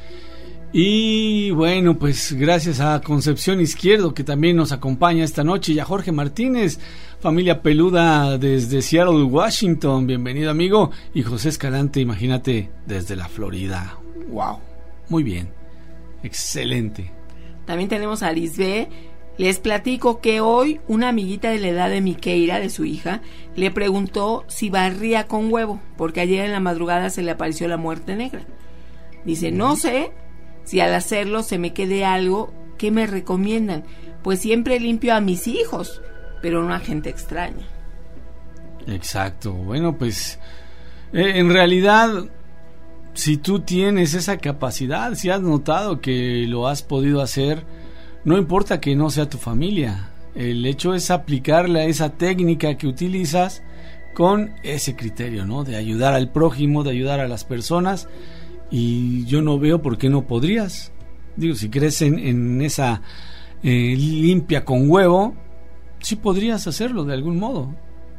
Y bueno, pues gracias a Concepción Izquierdo, que también nos acompaña esta noche, y a Jorge Martínez, familia peluda desde Seattle, Washington, bienvenido amigo. Y José Escalante, imagínate, desde la Florida. Wow, muy bien, excelente. También tenemos a Lisbeth Les platico que hoy una amiguita de la edad de Miqueira, de su hija, le preguntó si barría con huevo, porque ayer en la madrugada se le apareció la muerte negra. Dice, no sé si al hacerlo se me quede algo. ¿Qué me recomiendan? Pues siempre limpio a mis hijos, pero no a gente extraña. Exacto. Bueno, pues en realidad, si tú tienes esa capacidad, si has notado que lo has podido hacer, no importa que no sea tu familia. El hecho es aplicarle a esa técnica que utilizas con ese criterio, ¿no? De ayudar al prójimo, de ayudar a las personas. Y yo no veo por qué no podrías. Digo, si crees en esa limpia con huevo, sí podrías hacerlo de algún modo.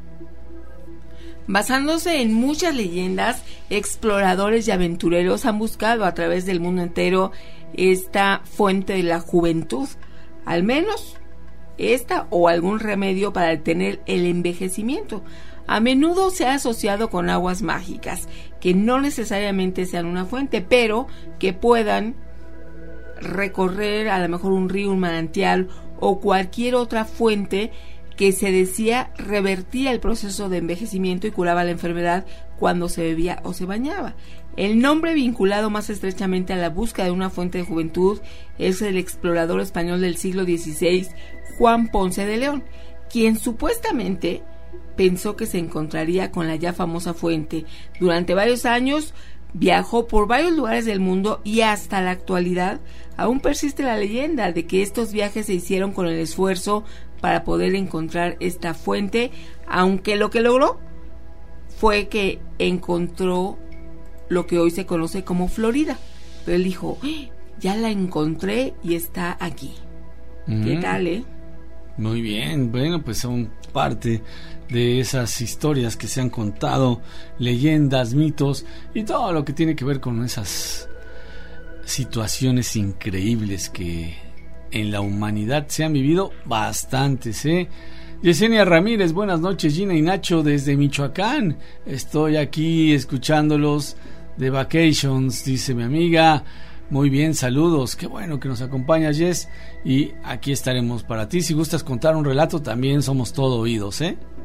Basándose en muchas leyendas, exploradores y aventureros han buscado a través del mundo entero esta fuente de la juventud, al menos esta o algún remedio para detener el envejecimiento. A menudo se ha asociado con aguas mágicas, que no necesariamente sean una fuente, pero que puedan recorrer a lo mejor un río, un manantial o cualquier otra fuente que se decía revertía el proceso de envejecimiento y curaba la enfermedad cuando se bebía o se bañaba. El nombre vinculado más estrechamente a la búsqueda de una fuente de juventud es el explorador español del siglo XVI, Juan Ponce de León, quien supuestamente pensó que se encontraría con la ya famosa fuente. Durante varios años viajó por varios lugares del mundo y hasta la actualidad aún persiste la leyenda de que estos viajes se hicieron con el esfuerzo para poder encontrar esta fuente, aunque lo que logró fue que encontró lo que hoy se conoce como Florida. Pero él dijo, ya la encontré y está aquí. ¿Qué tal, Muy bien, bueno, pues son parte de esas historias que se han contado, leyendas, mitos y todo lo que tiene que ver con esas situaciones increíbles que en la humanidad se han vivido bastantes, Yesenia Ramírez, buenas noches. Gina y Nacho desde Michoacán, estoy aquí escuchándolos de vacations, dice mi amiga. Muy bien, saludos, qué bueno que nos acompañas, Jess, y aquí estaremos para ti. Si gustas contar un relato, también somos todo oídos,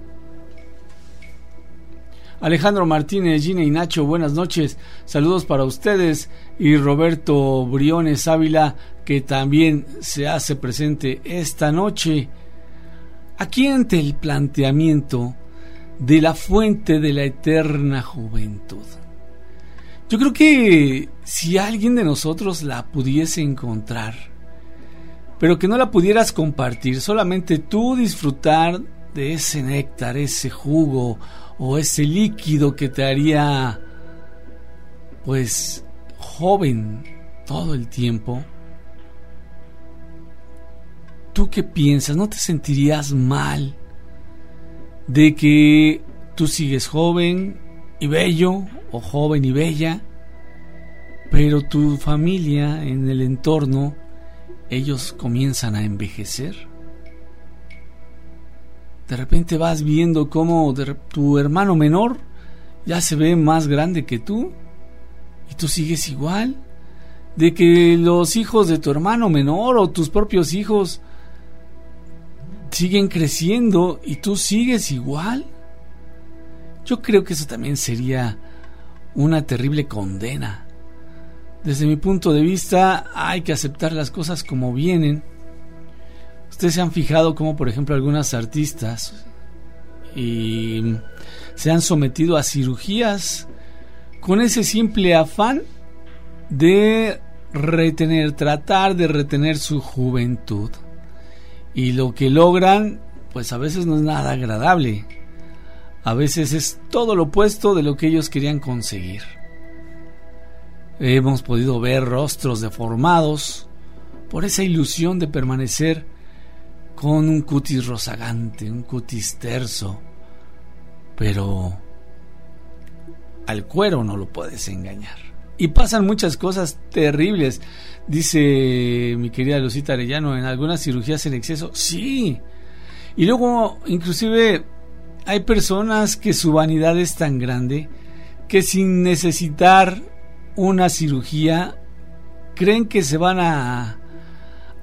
Alejandro Martínez, Gina y Nacho, buenas noches, saludos para ustedes. Y Roberto Briones Ávila, que también se hace presente esta noche. Aquí ante el planteamiento de la fuente de la eterna juventud, yo creo que si alguien de nosotros la pudiese encontrar, pero que no la pudieras compartir, solamente tú disfrutar de ese néctar, ese jugo o ese líquido que te haría pues joven todo el tiempo, ¿tú qué piensas? ¿No te sentirías mal de que tú sigues joven y bello o joven y bella, pero tu familia en el entorno, ellos comienzan a envejecer? De repente vas viendo cómo tu hermano menor ya se ve más grande que tú y tú sigues igual, de que los hijos de tu hermano menor o tus propios hijos siguen creciendo y tú sigues igual. Yo creo que eso también sería una terrible condena. Desde mi punto de vista, hay que aceptar las cosas como vienen. Ustedes se han fijado cómo, por ejemplo, algunas artistas se han sometido a cirugías con ese simple afán de tratar de retener su juventud. Y lo que logran, pues a veces no es nada agradable. A veces es todo lo opuesto de lo que ellos querían conseguir. Hemos podido ver rostros deformados por esa ilusión de permanecer con un cutis rozagante, un cutis terso, pero al cuero no lo puedes engañar. Y pasan muchas cosas terribles, dice mi querida Lucita Arellano, en algunas cirugías en exceso, sí. Y luego inclusive hay personas que su vanidad es tan grande que sin necesitar una cirugía creen que se van a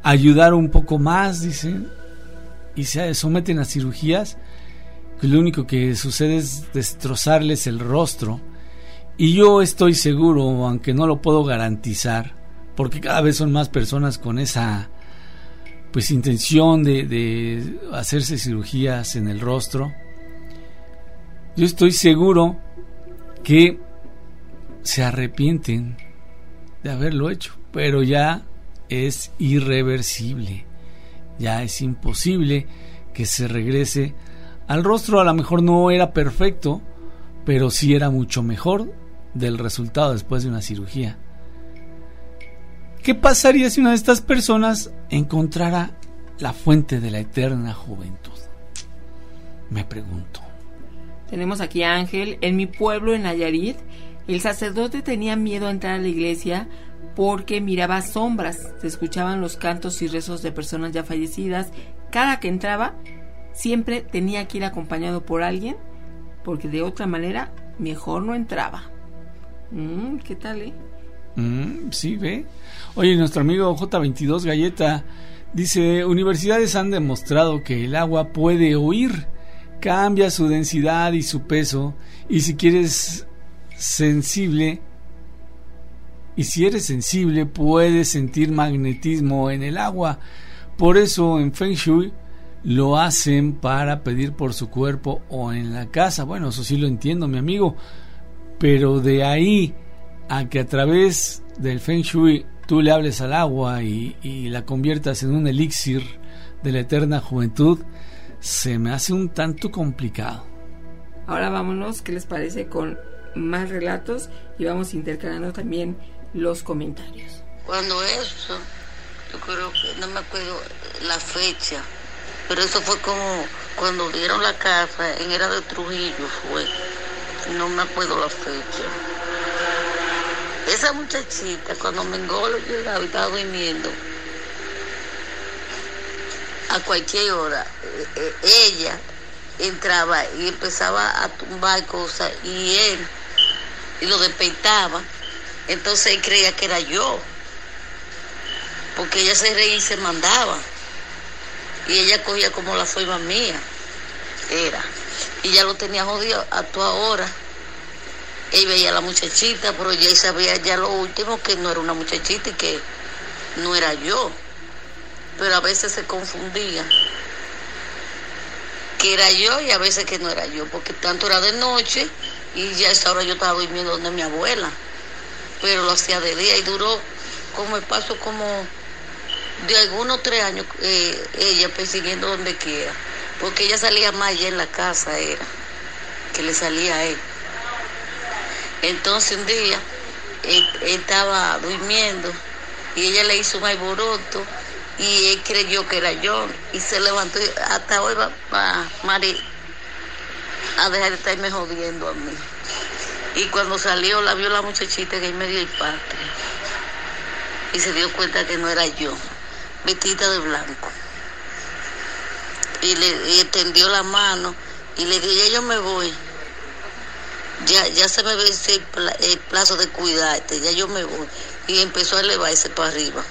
ayudar un poco más, dicen, y se someten a cirugías que lo único que sucede es destrozarles el rostro. Y yo estoy seguro, aunque no lo puedo garantizar, porque cada vez son más personas con esa pues intención de hacerse cirugías en el rostro. Yo estoy seguro que se arrepienten de haberlo hecho, pero ya es irreversible, ya es imposible que se regrese al rostro. A lo mejor no era perfecto, pero sí era mucho mejor del resultado después de una cirugía. ¿Qué pasaría si una de estas personas encontrara la fuente de la eterna juventud? Me pregunto. Tenemos aquí a Ángel. En mi pueblo, en Nayarit, el sacerdote tenía miedo a entrar a la iglesia porque miraba sombras. Se escuchaban los cantos y rezos de personas ya fallecidas. Cada que entraba, siempre tenía que ir acompañado por alguien, porque de otra manera mejor no entraba. ¿Qué tal, Sí, ve. Oye, nuestro amigo J22 Galleta dice: universidades han demostrado que el agua puede oír, cambia su densidad y su peso, y si eres sensible, puedes sentir magnetismo en el agua. Por eso en Feng Shui lo hacen para pedir por su cuerpo o en la casa. Bueno, eso sí lo entiendo, mi amigo, pero de ahí a que a través del Feng Shui tú le hables al agua y la conviertas en un elixir de la eterna juventud, se me hace un tanto complicado. Ahora vámonos, ¿qué les parece? Con más relatos, y vamos intercalando también los comentarios. Cuando eso, yo creo que no me acuerdo la fecha, pero eso fue como cuando dieron la casa en Era de Trujillo, fue, no me acuerdo la fecha. Esa muchachita, cuando Mengolo llegaba y estaba durmiendo, a cualquier hora, ella entraba y empezaba a tumbar cosas, y él lo despertaba. Entonces él creía que era yo, porque ella se reía y se mandaba, y ella cogía como la forma mía y ya lo tenía jodido. A toda hora él veía a la muchachita, pero ella sabía ya lo último, que no era una muchachita y que no era yo, pero a veces se confundía que era yo y a veces que no era yo, porque tanto era de noche y ya a esa hora yo estaba durmiendo donde mi abuela, pero lo hacía de día, y duró como el paso como de algunos 3 años ella persiguiendo donde quiera, porque ella salía más allá en la casa, era que le salía a él. Entonces un día él estaba durmiendo y ella le hizo un alboroto y él creyó que era yo y se levantó. Hasta hoy va Mari a dejar de estarme jodiendo a mí. Y cuando salió la vio la muchachita que en medio del patio y se dio cuenta que no era yo, vestida de blanco, y le extendió la mano y le dije: ya yo me voy, ya se me vence el plazo de cuidarte, ya yo me voy. Y empezó a elevarse para arriba,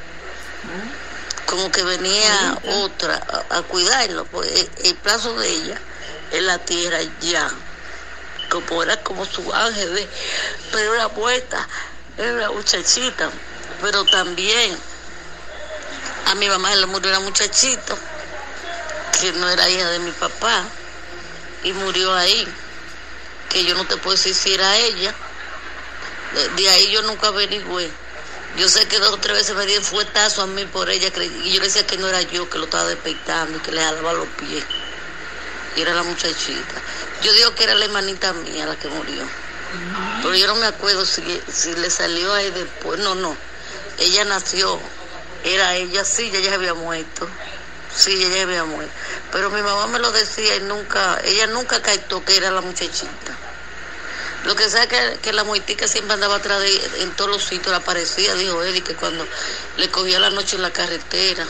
como que venía otra a cuidarlo, pues el plazo de ella en la tierra ya, como era como su ángel, pero era muerta, era una muchachita. Pero también a mi mamá le murió una muchachita que no era hija de mi papá y murió ahí, que yo no te puedo decir si era ella. De ahí yo nunca averigüé. Yo sé que 2 o 3 veces me di el fuetazo a mí por ella, y yo le decía que no era yo, que lo estaba despertando y que le jalaba los pies, y era la muchachita. Yo digo que era la hermanita mía la que murió, pero yo no me acuerdo si le salió a él después. No, ella nació, era ella, sí, ella había muerto, sí, ella había muerto, pero mi mamá me lo decía y ella nunca captó que era la muchachita. Lo que sabe que la muertica siempre andaba atrás de ella, en todos los sitios, la aparecía, dijo él, y que cuando le cogía la noche en la carretera,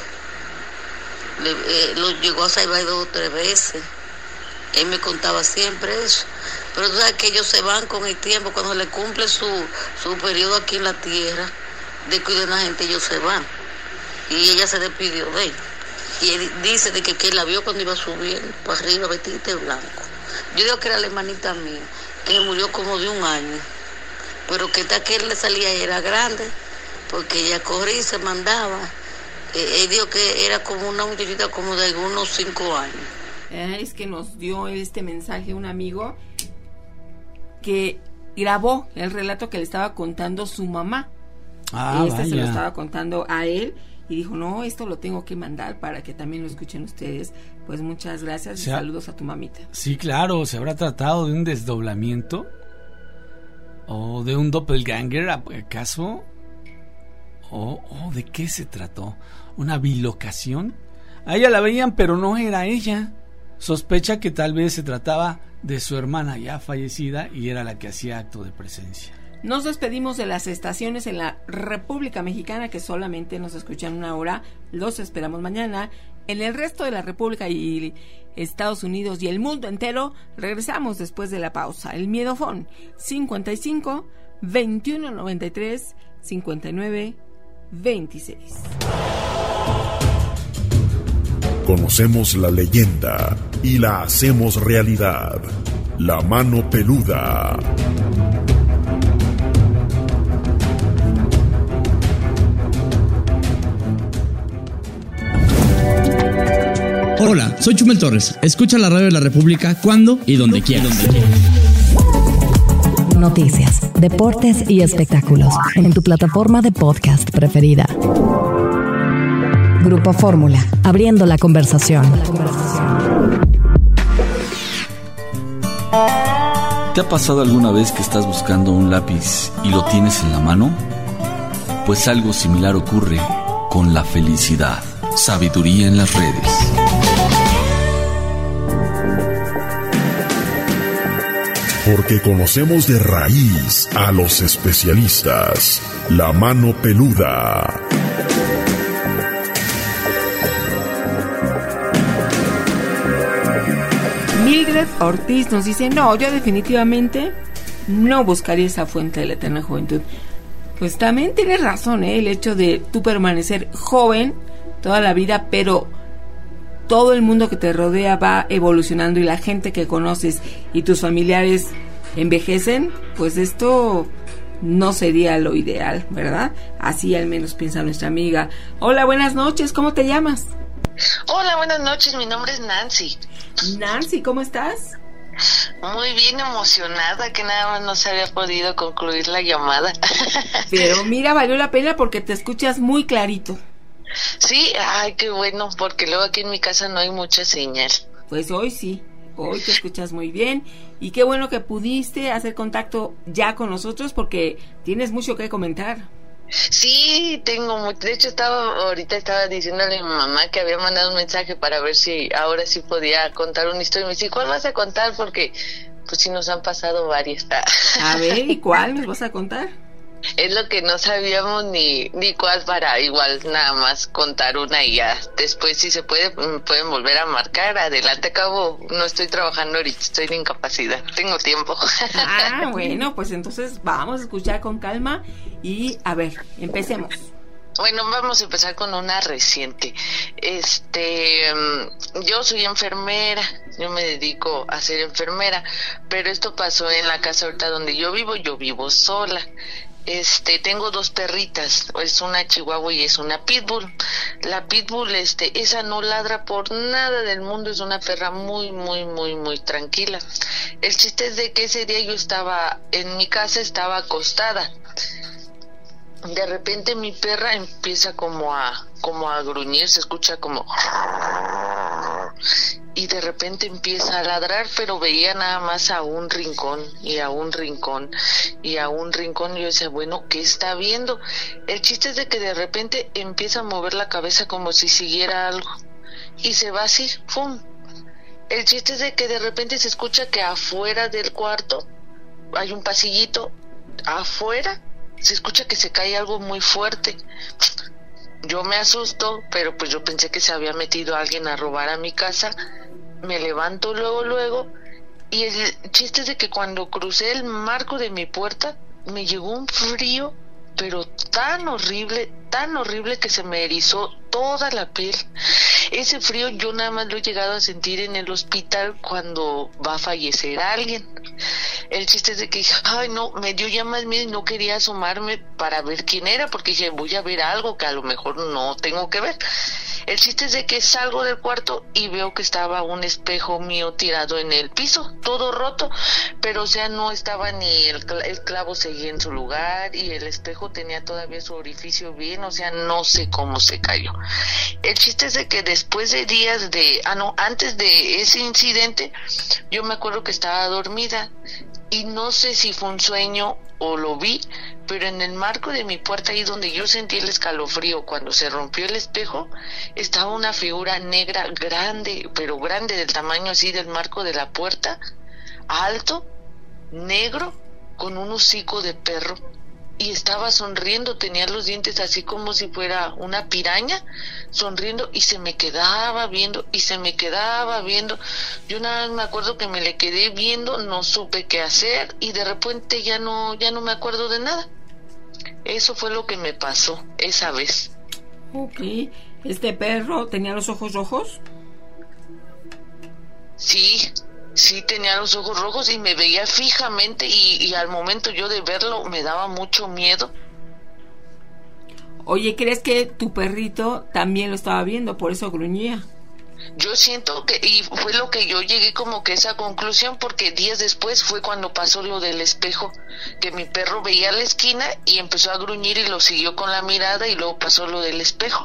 lo llegó a salvar 2 o 3 veces. Él me contaba siempre eso. Pero tú sabes que ellos se van con el tiempo, cuando le cumple su periodo aquí en la tierra de cuidar a la gente, ellos se van. y ella se despidió de él. Y él dice de que él la vio cuando iba subiendo para arriba, vestida de blanco. Yo digo que era la hermanita mía, que murió como de 1 año, pero que esta que él le salía era grande, porque ella corría y se mandaba. Él dijo que era como una muchachita como de algunos 5 años. Es que nos dio este mensaje un amigo que grabó el relato que le estaba contando su mamá. Se lo estaba contando a él y dijo, no, esto lo tengo que mandar para que también lo escuchen ustedes. Pues muchas gracias y saludos a tu mamita. Sí, claro, ¿se habrá tratado de un desdoblamiento? ¿O de un doppelganger, acaso? ¿O de qué se trató? ¿Una bilocación? A ella la veían, pero no era ella. Sospecha que tal vez se trataba de su hermana ya fallecida y era la que hacía acto de presencia. Nos despedimos de las estaciones en la República Mexicana que solamente nos escuchan 1 hora. Los esperamos mañana. En el resto de la República y Estados Unidos y el mundo entero, regresamos después de la pausa. El Miedofón 55 21 93 59 26. Conocemos la leyenda y la hacemos realidad. La mano peluda. Hola, soy Chumel Torres. Escucha la radio de la República cuando y donde quieras. Noticias, deportes y espectáculos en tu plataforma de podcast preferida. Grupo Fórmula, abriendo la conversación. ¿Te ha pasado alguna vez que estás buscando un lápiz y lo tienes en la mano? Pues algo similar ocurre con la felicidad. Sabiduría en las redes. Porque conocemos de raíz a los especialistas. La mano peluda. Mildred Ortiz nos dice, no, yo definitivamente no buscaría esa fuente de la eterna juventud. Pues también tienes razón, el hecho de tú permanecer joven toda la vida, pero todo el mundo que te rodea va evolucionando y la gente que conoces y tus familiares envejecen, pues esto no sería lo ideal, ¿verdad? Así al menos piensa nuestra amiga. Hola, buenas noches, ¿cómo te llamas? Hola, buenas noches, mi nombre es Nancy. Nancy, ¿cómo estás? Muy bien, emocionada, que nada más no se había podido concluir la llamada. Pero mira, valió la pena porque te escuchas muy clarito. Sí, ay, qué bueno, porque luego aquí en mi casa no hay mucha señal. Pues hoy sí, hoy te escuchas muy bien y qué bueno que pudiste hacer contacto ya con nosotros porque tienes mucho que comentar. Sí, tengo mucho. De hecho, ahorita estaba diciéndole a mi mamá que había mandado un mensaje para ver si ahora sí podía contar una historia. Me dice, ¿cuál vas a contar? Porque pues sí nos han pasado varias. A ver, ¿y cuál nos vas a contar? Es lo que no sabíamos ni cuál, para igual nada más contar una y ya después si se puede pueden volver a marcar. Adelante, acabo, no estoy trabajando ahorita, estoy de incapacidad, tengo tiempo. Bueno, pues entonces vamos a escuchar con calma y a ver, empecemos. Bueno, vamos a empezar con una reciente. Yo soy enfermera, yo me dedico a ser enfermera, pero esto pasó en la casa ahorita donde yo vivo sola. Tengo 2 perritas, es una chihuahua y es una pitbull. La pitbull, esa no ladra por nada del mundo, es una perra muy, muy, muy, muy tranquila. El chiste es de que ese día yo estaba en mi casa, estaba acostada. De repente mi perra empieza como a gruñir, se escucha como... Y de repente empieza a ladrar, pero veía nada más a un rincón, y a un rincón, y a un rincón. Y yo decía, bueno, ¿qué está viendo? El chiste es de que de repente empieza a mover la cabeza como si siguiera algo. Y se va así, ¡pum! El chiste es de que de repente se escucha que afuera del cuarto hay un pasillito. Afuera se escucha que se cae algo muy fuerte. Yo me asusto, pero pues yo pensé que se había metido alguien a robar a mi casa. Me levanto luego, y el chiste es de que cuando crucé el marco de mi puerta, me llegó un frío, pero tan horrible que se me erizó toda la piel. Ese frío yo nada más lo he llegado a sentir en el hospital cuando va a fallecer alguien. El chiste es de que dije, ay no, me dio ya más miedo y no quería asomarme para ver quién era, porque dije, voy a ver algo que a lo mejor no tengo que ver. El chiste es de que salgo del cuarto y veo que estaba un espejo mío tirado en el piso, todo roto, pero o sea, no estaba ni el clavo seguía en su lugar y el espejo tenía todavía su orificio bien, o sea, no sé cómo se cayó. El chiste es de que después de días antes de ese incidente, yo me acuerdo que estaba dormida y no sé si fue un sueño o lo vi, pero en el marco de mi puerta, ahí donde yo sentí el escalofrío cuando se rompió el espejo, estaba una figura negra grande, pero grande, del tamaño así del marco de la puerta, alto, negro, con un hocico de perro, y estaba sonriendo, tenía los dientes así como si fuera una piraña, sonriendo, y se me quedaba viendo, y se me quedaba viendo. Yo nada más me acuerdo que me le quedé viendo, no supe qué hacer, y de repente ya no me acuerdo de nada. Eso fue lo que me pasó esa vez. Ok. ¿Este perro tenía los ojos rojos? Sí, tenía los ojos rojos y me veía fijamente y al momento yo de verlo me daba mucho miedo. Oye, ¿crees que tu perrito también lo estaba viendo, por eso gruñía? Yo siento que, y fue lo que yo llegué como que a esa conclusión, porque días después fue cuando pasó lo del espejo, que mi perro veía la esquina y empezó a gruñir y lo siguió con la mirada y luego pasó lo del espejo.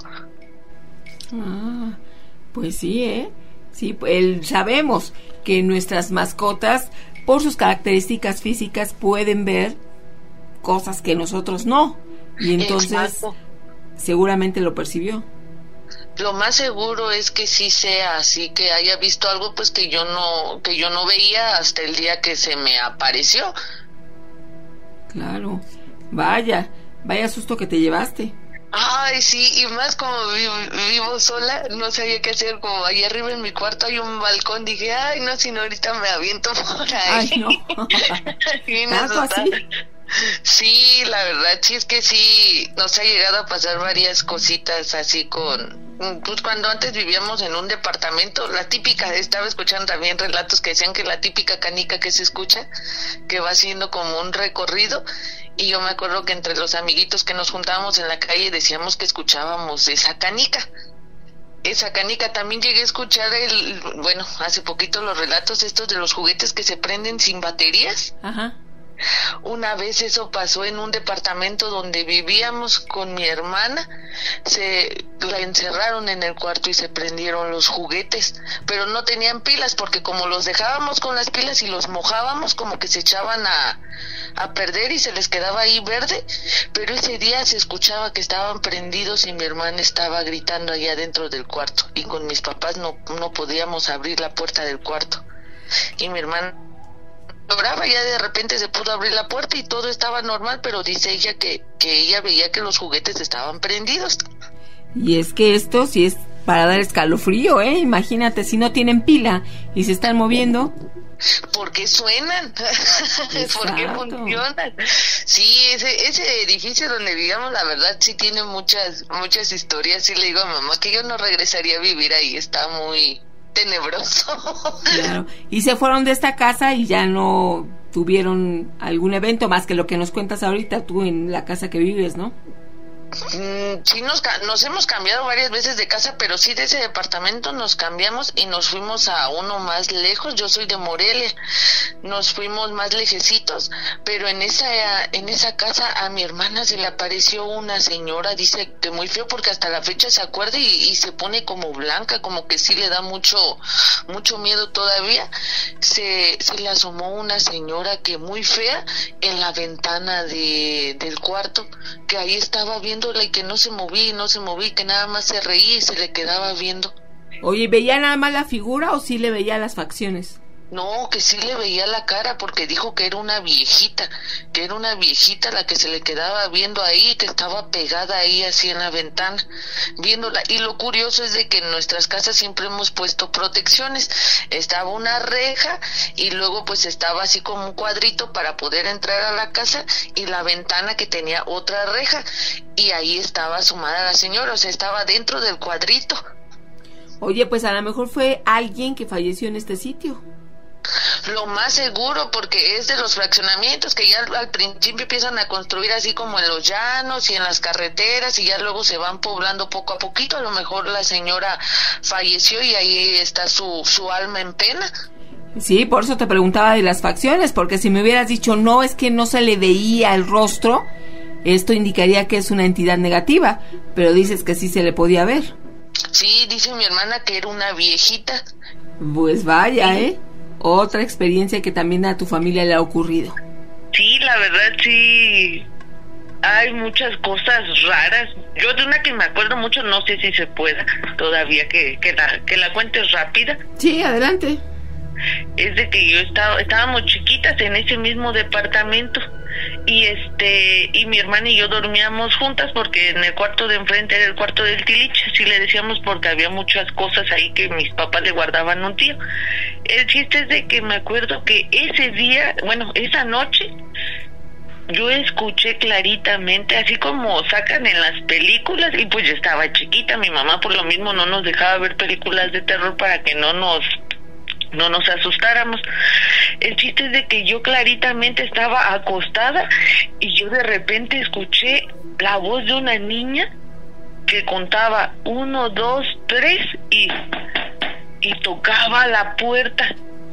Ah, pues sí, sí, sabemos que nuestras mascotas, por sus características físicas, pueden ver cosas que nosotros no, y entonces exacto, seguramente lo percibió. Lo más seguro es que sí sea así, que haya visto algo pues que yo no veía hasta el día que se me apareció. Claro. Vaya susto que te llevaste. Ay, sí, y más como vivo sola, no sabía qué hacer, como ahí arriba en mi cuarto hay un balcón, dije, ay, no, si no ahorita me aviento por ahí. Ay, no. ¿Tanto así? Sí, la verdad, sí, es que sí, nos ha llegado a pasar varias cositas así pues cuando antes vivíamos en un departamento, la típica, estaba escuchando también relatos que decían que la típica canica que se escucha, que va haciendo como un recorrido, y yo me acuerdo que entre los amiguitos que nos juntábamos en la calle decíamos que escuchábamos esa canica. También llegué a escuchar hace poquito los relatos estos de los juguetes que se prenden sin baterías. Ajá. Una vez eso pasó en un departamento donde vivíamos con mi hermana, la encerraron en el cuarto y se prendieron los juguetes, pero no tenían pilas porque como los dejábamos con las pilas y los mojábamos como que se echaban a perder y se les quedaba ahí verde, pero ese día se escuchaba que estaban prendidos y mi hermana estaba gritando allá dentro del cuarto y con mis papás no podíamos abrir la puerta del cuarto y mi hermana lloraba, ya de repente se pudo abrir la puerta y todo estaba normal, pero dice ella que ella veía que los juguetes estaban prendidos. Y es que esto sí es para dar escalofrío, imagínate, si no tienen pila y se están moviendo. ¿Por qué suenan? ¿Por qué funcionan? Sí, ese edificio donde vivíamos, la verdad sí tiene muchas historias. Sí le digo a mamá que yo no regresaría a vivir ahí, está muy tenebroso. Claro. Y se fueron de esta casa y ya no tuvieron algún evento más que lo que nos cuentas ahorita tú en la casa que vives, ¿no? Sí, nos hemos cambiado varias veces de casa, pero sí de ese departamento nos cambiamos y nos fuimos a uno más lejos. Yo soy de Morelia, nos fuimos más lejecitos, pero en esa casa a mi hermana se le apareció una señora, dice que muy feo porque hasta la fecha se acuerda y se pone como blanca, como que sí le da mucho miedo todavía. Se le asomó una señora que muy fea en la ventana del cuarto, que ahí estaba viéndola y que no se movía, que nada más se reía y se le quedaba viendo. Oye, ¿veía nada más la figura o sí le veía las facciones? No, que sí le veía la cara porque dijo que era una viejita la que se le quedaba viendo ahí, que estaba pegada ahí así en la ventana, viéndola. Y lo curioso es de que en nuestras casas siempre hemos puesto protecciones. Estaba una reja y luego pues estaba así como un cuadrito para poder entrar a la casa y la ventana que tenía otra reja. Y ahí estaba asomada la señora, o sea, estaba dentro del cuadrito. Oye, pues a lo mejor fue alguien que falleció en este sitio. Lo más seguro, porque es de los fraccionamientos que ya al principio empiezan a construir así como en los llanos y en las carreteras y ya luego se van poblando poco a poquito. A lo mejor la señora falleció y ahí está su alma en pena. Sí, por eso te preguntaba de las facciones, porque si me hubieras dicho no, es que no se le veía el rostro, esto indicaría que es una entidad negativa, pero dices que sí se le podía ver. Sí, dice mi hermana que era una viejita. Pues vaya, otra experiencia que también a tu familia le ha ocurrido. Sí, la verdad sí, hay muchas cosas raras. Yo de una que me acuerdo mucho, no sé si se pueda todavía que la cuentes rápida. Sí, adelante. Es de que estábamos chiquitas en ese mismo departamento y mi hermana y yo dormíamos juntas porque en el cuarto de enfrente era el cuarto del tiliche, así le decíamos porque había muchas cosas ahí que mis papás le guardaban a un tío. El chiste es de que me acuerdo que ese día, esa noche, yo escuché claritamente, así como sacan en las películas, y pues yo estaba chiquita, mi mamá por lo mismo no nos dejaba ver películas de terror para que no nos asustáramos. El chiste es de que yo claritamente estaba acostada y yo de repente escuché la voz de una niña que contaba 1, 2, 3 y tocaba la puerta.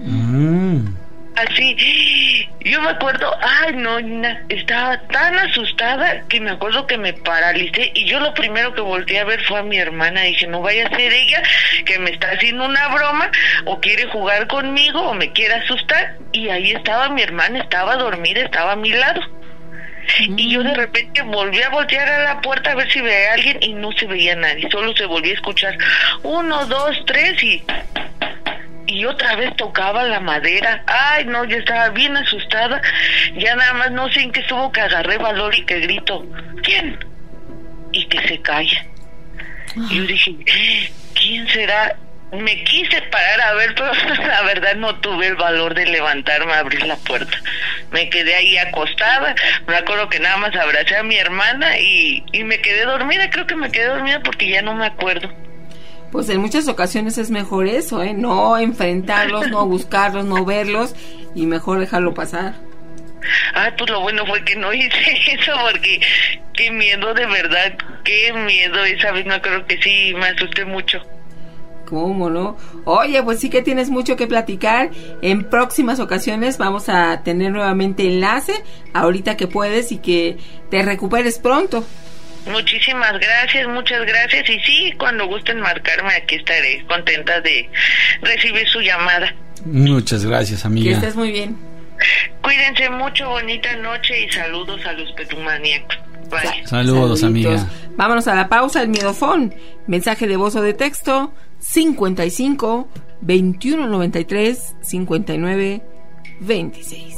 Así, yo me acuerdo, estaba tan asustada que me acuerdo que me paralicé y yo lo primero que volteé a ver fue a mi hermana. Dije, no vaya a ser ella que me está haciendo una broma o quiere jugar conmigo o me quiere asustar. Y ahí estaba mi hermana, estaba dormida, estaba a mi lado. Y yo de repente volví a voltear a la puerta a ver si veía a alguien y no se veía nadie, solo se volvía a escuchar 1, 2, 3 y otra vez tocaba la madera. Ay, no, yo estaba bien asustada. Ya nada más no sé en qué estuvo que agarré valor y que grito, ¿quién? Y que se calla. Y yo dije, ¿quién será? Me quise parar a ver, pero la verdad no tuve el valor de levantarme a abrir la puerta. Me quedé ahí acostada. Me acuerdo que nada más abracé a mi hermana y me quedé dormida. Creo que me quedé dormida porque ya no me acuerdo. Pues en muchas ocasiones es mejor eso, no enfrentarlos, no buscarlos, no verlos y mejor dejarlo pasar. Pues lo bueno fue que no hice eso porque qué miedo, de verdad, qué miedo. Esa vez no creo que sí me asusté mucho. ¿Cómo no? Oye, pues sí que tienes mucho que platicar. En próximas ocasiones vamos a tener nuevamente enlace, ahorita que puedes y que te recuperes pronto. Muchísimas gracias, muchas gracias. Y sí, cuando gusten marcarme, aquí estaré contenta de recibir su llamada. Muchas gracias, amiga. Que estés muy bien. Cuídense mucho, bonita noche y saludos a los petumaníacos. Bye. Saludos, amiga. Vámonos a la pausa, el miedofón. Mensaje de voz o de texto 55 21 93 59 26.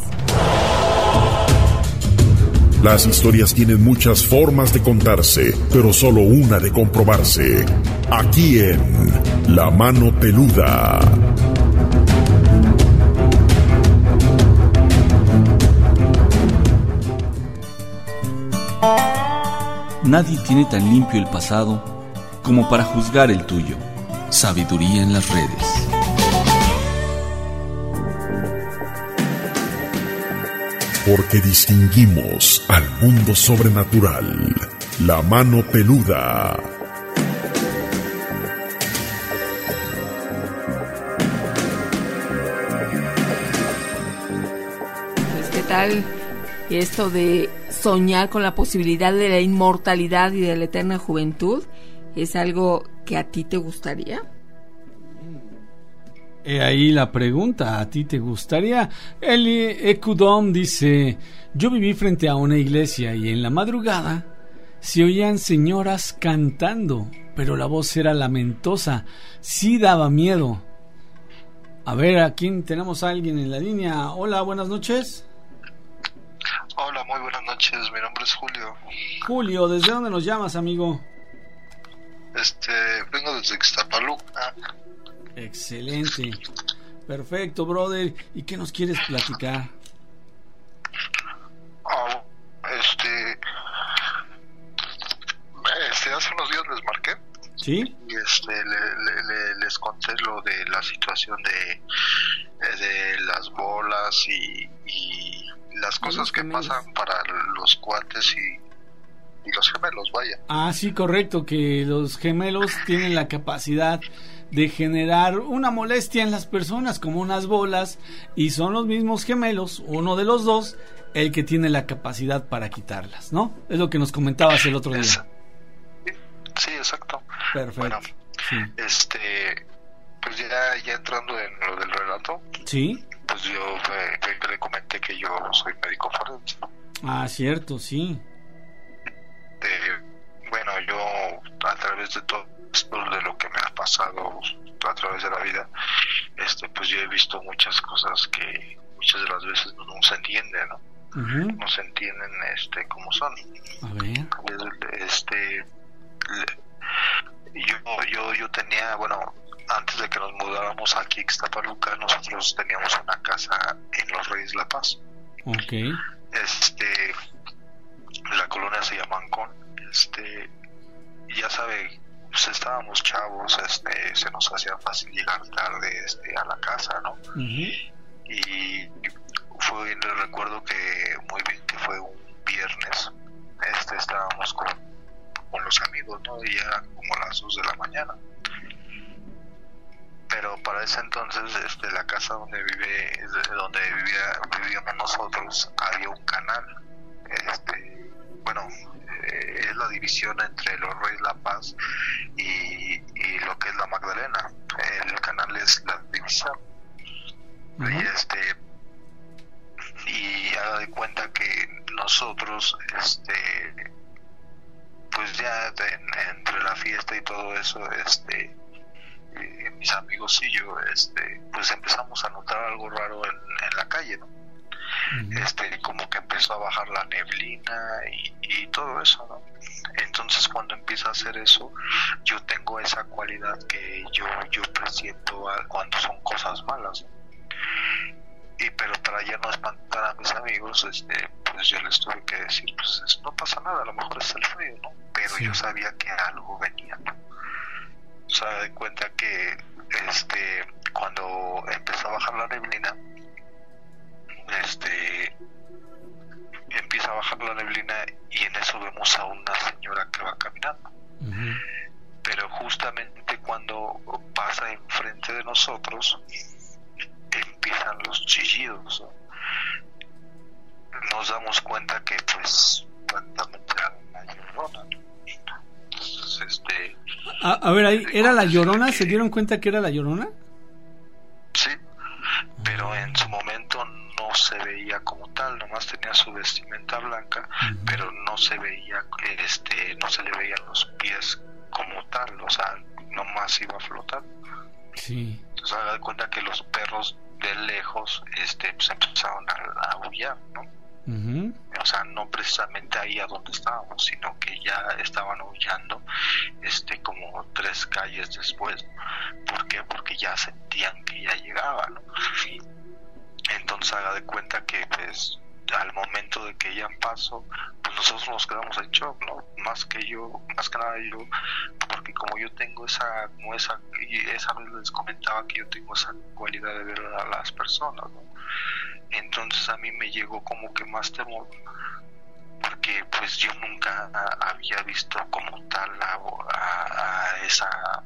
Las historias tienen muchas formas de contarse, pero solo una de comprobarse. Aquí en La Mano Peluda. Nadie tiene tan limpio el pasado como para juzgar el tuyo. Sabiduría en las redes. Porque distinguimos al mundo sobrenatural. La Mano Peluda. Pues, ¿qué tal esto de soñar con la posibilidad de la inmortalidad y de la eterna juventud? ¿Es algo que a ti te gustaría? Ahí la pregunta, ¿a ti te gustaría? Eli Ekudom dice, yo viví frente a una iglesia y en la madrugada se oían señoras cantando, pero la voz era lamentosa, sí daba miedo. A ver, ¿a quién tenemos a alguien en la línea? Hola, buenas noches. Hola, muy buenas noches. Mi nombre es Julio. Julio, ¿desde dónde nos llamas, amigo? Vengo desde Ixtapaluca. Excelente. Perfecto, brother. ¿Y qué nos quieres platicar? Hace unos días les marqué. ¿Sí? Y les conté lo de la situación de las bolas y las cosas que pasan para los cuates y los gemelos, vaya. Ah, sí, correcto, que los gemelos tienen la capacidad de generar una molestia en las personas como unas bolas, y son los mismos gemelos, uno de los dos, el que tiene la capacidad para quitarlas, ¿no? Es lo que nos comentabas el otro día. Sí, exacto. Perfecto. Bueno, sí. Pues ya entrando en lo del relato. Sí. Pues yo le comenté que yo soy médico forense. Ah, cierto, sí. Bueno, yo a través de todo esto, de lo que me ha pasado a través de la vida, pues yo he visto muchas cosas que muchas de las veces no se entienden, ¿no? Uh-huh. No se entienden cómo son. A ver. Yo tenía, bueno, antes de que nos mudáramos aquí a Ixtapaluca, nosotros teníamos una casa en Los Reyes La Paz. Okay. La colonia se llama Ancón. Ya sabe, pues estábamos chavos, se nos hacía fácil llegar tarde a la casa, ¿no? Uh-huh. Y recuerdo que muy bien que fue un viernes, estábamos con los amigos, ¿no? Y ya como a las 2 de la mañana. Pero para ese entonces, la casa donde vivíamos nosotros, había un canal. Es la división entre Los Reyes La Paz y lo que es la Magdalena. El canal es la división. Uh-huh. Y haga de cuenta que nosotros, pues ya entre la fiesta y todo eso, mis amigos y yo, pues empezamos a notar algo raro en la calle, ¿no? Uh-huh. Como que empezó a bajar la neblina y todo eso, ¿no? Entonces cuando empieza a hacer eso, yo tengo esa cualidad que yo presiento cuando son cosas malas, ¿no? Pero para ya no espantar a mis amigos, pues yo les tuve que decir, pues no pasa nada, a lo mejor es el frío, ¿no? Pero sí, yo sabía que algo venía, ¿no? O sea, de cuenta que cuando empezó a bajar la neblina, empieza a bajar la neblina y en eso vemos a una señora que va caminando. Uh-huh. Pero justamente cuando pasa enfrente de nosotros, empiezan los chillidos, ¿no? Nos damos cuenta que pues prácticamente era la Llorona, ¿no? Entonces, a ver, ahí, ¿era la Llorona? ¿Se dieron cuenta que era la Llorona? Sí, pero en su momento no se veía como tal, nomás tenía su vestimenta blanca, uh-huh, pero no se veía, no se le veían los pies como tal, o sea, nomás iba a flotar. Sí. Entonces haga de cuenta que los perros de lejos pues empezaron a aullar, ¿no? Uh-huh. O sea, no precisamente ahí a donde estábamos, sino que ya estaban aullando como 3 calles después. ¿Por qué? Porque ya sentían que ya llegaba, ¿no? Entonces haga de cuenta que pues al momento de que ya pasó, pues nosotros nos quedamos en shock, ¿no? Más que nada yo, porque como yo tengo esa vez les comentaba que yo tengo esa cualidad de ver a las personas, ¿no? Entonces a mí me llegó como que más temor, porque pues yo nunca había visto como tal a esa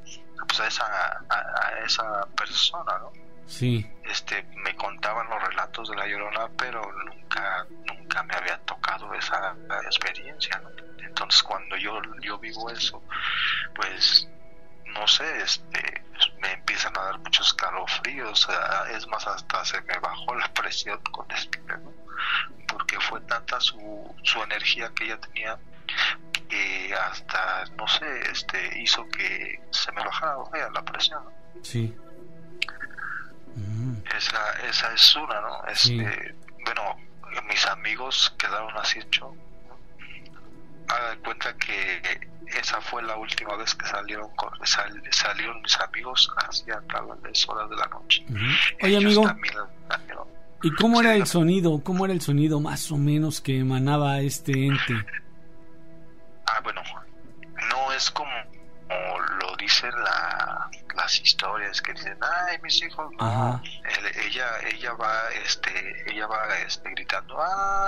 persona, ¿no? Sí. Me contaban los relatos de la Llorona, pero nunca me había tocado esa experiencia, ¿no? Entonces cuando yo vivo eso, pues no sé, me empiezan a dar muchos escalofríos, es más, hasta se me bajó la presión con ¿no? Porque fue tanta su energía que ella tenía que hasta, no sé, hizo que se me bajara la presión, ¿no? Sí. Esa es una, ¿no? Sí. Bueno, mis amigos quedaron así hecho. Haga de cuenta que esa fue la última vez que salieron mis amigos hacia las horas de la noche. Oye, amigo, También, ¿y cómo era el sonido? ¿Cómo era el sonido más o menos que emanaba este ente? Bueno, no es como lo dicen las historias que dicen, ay, mis hijos, no. Ella va gritando,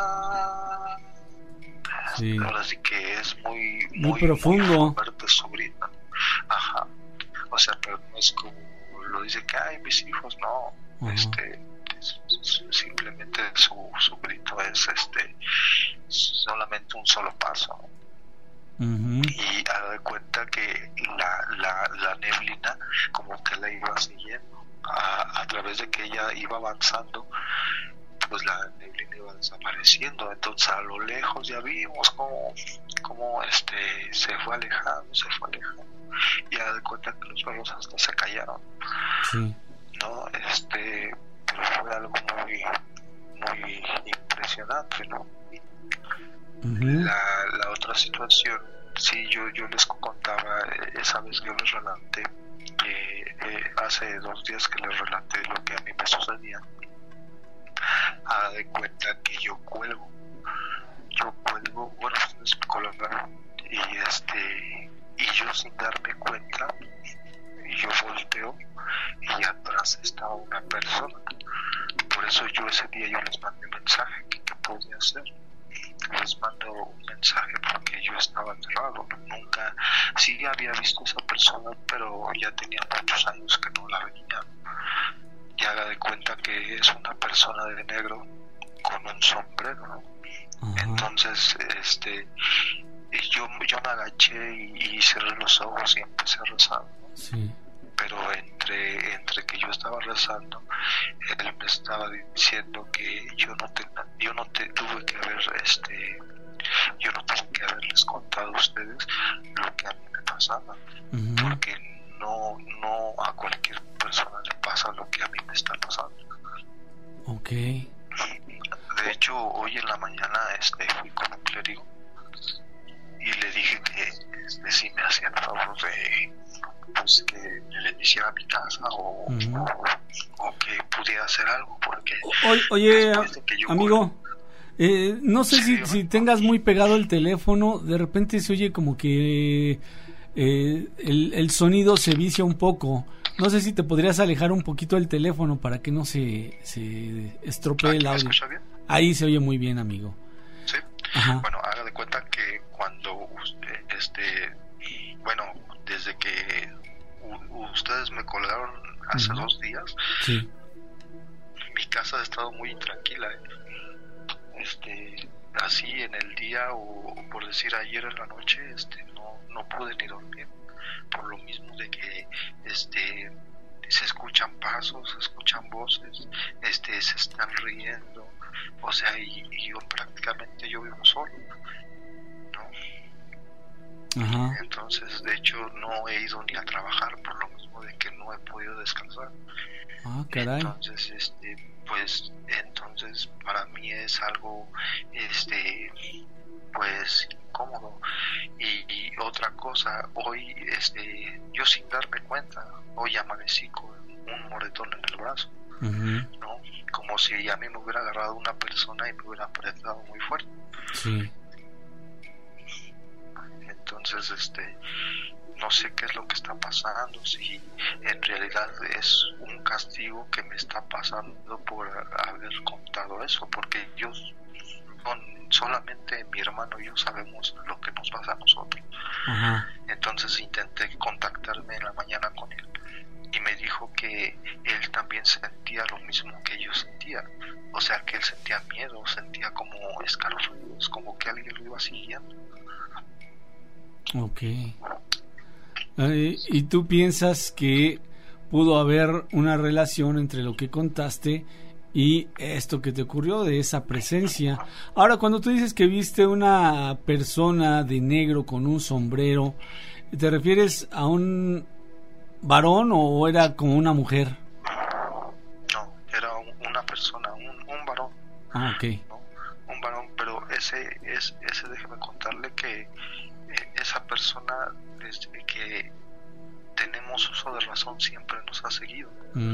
sí. Ahora sí que es muy profundo. Muy fuerte su grito. Ajá. O sea, pero no es como lo dice que, ay, mis hijos, no. Simplemente su grito es solamente un solo paso. Y a dar cuenta que la neblina como que la iba siguiendo a través de que ella iba avanzando, pues la neblina iba desapareciendo. Entonces a lo lejos ya vimos como se fue alejando y a dar cuenta que los suelos hasta se callaron. Sí. No, pero fue algo muy impresionante, ¿no? La otra situación, sí, yo les contaba esa vez que les relaté, hace 2 días que les relaté lo que a mí me sucedía. Haga de cuenta que yo cuelgo, bueno, ustedes me colgaron, y yo sin darme cuenta, yo volteo y atrás estaba una persona. Por eso yo ese día yo les mandé mensaje que qué podía hacer. Les mando un mensaje porque yo estaba aterrado. Nunca, sí había visto a esa persona, pero ya tenía muchos años que no la veía. Y haga de cuenta que es una persona de negro con un sombrero, ¿no? Entonces, yo me agaché y cerré los ojos y empecé a rezar, ¿no? Sí. Pero entre que yo estaba rezando, él me estaba diciendo que yo no tuve que haberles contado a ustedes lo que a mí me pasaba, porque no a cualquier persona le pasa lo que a mí me está pasando. Okay. De hecho, hoy en la mañana fui con un clérigo y le dije que si me hacían el favor de que le hiciera a mi casa o que pudiera hacer algo, porque oye amigo, no sé si tengas muy pegado el teléfono, de repente se oye como que el sonido se vicia un poco. No sé si te podrías alejar un poquito del teléfono para que no se estropee el audio. Ahí se oye muy bien, amigo. Sí. Ajá. Bueno, haga de cuenta que cuando desde que ustedes me colgaron hace 2 días, sí, mi casa ha estado muy tranquila. Así en el día o por decir ayer en la noche, no pude ni dormir por lo mismo de que se escuchan pasos, se escuchan voces, se están riendo, o sea, y yo prácticamente yo vivo solo, ¿no? Ajá. Entonces, de hecho, no he ido ni a trabajar por lo mismo de que no he podido descansar. Ah, caray. Entonces, entonces para mí es algo, pues incómodo. Y otra cosa, hoy, yo sin darme cuenta, hoy amanecí con un moretón en el brazo, ¿no? Como si a mí me hubiera agarrado una persona y me hubiera apretado muy fuerte. Sí. Entonces, no sé qué es lo que está pasando, si en realidad es un castigo que me está pasando por haber contado eso, porque yo solamente mi hermano y yo sabemos lo que nos pasa a nosotros. Ajá. Entonces intenté contactarme en la mañana con él y me dijo que él también sentía lo mismo que yo sentía, o sea que él sentía miedo, sentía como escalofríos, como que alguien lo iba siguiendo. Okay. ¿Y tú piensas que pudo haber una relación entre lo que contaste y esto que te ocurrió de esa presencia? Ahora, cuando tú dices que viste una persona de negro con un sombrero, ¿te refieres a un varón o era como una mujer? No, era Ah, ok. ¿no? Un varón, pero ese déjeme contarle que esa persona, desde que tenemos uso de razón, siempre nos ha seguido.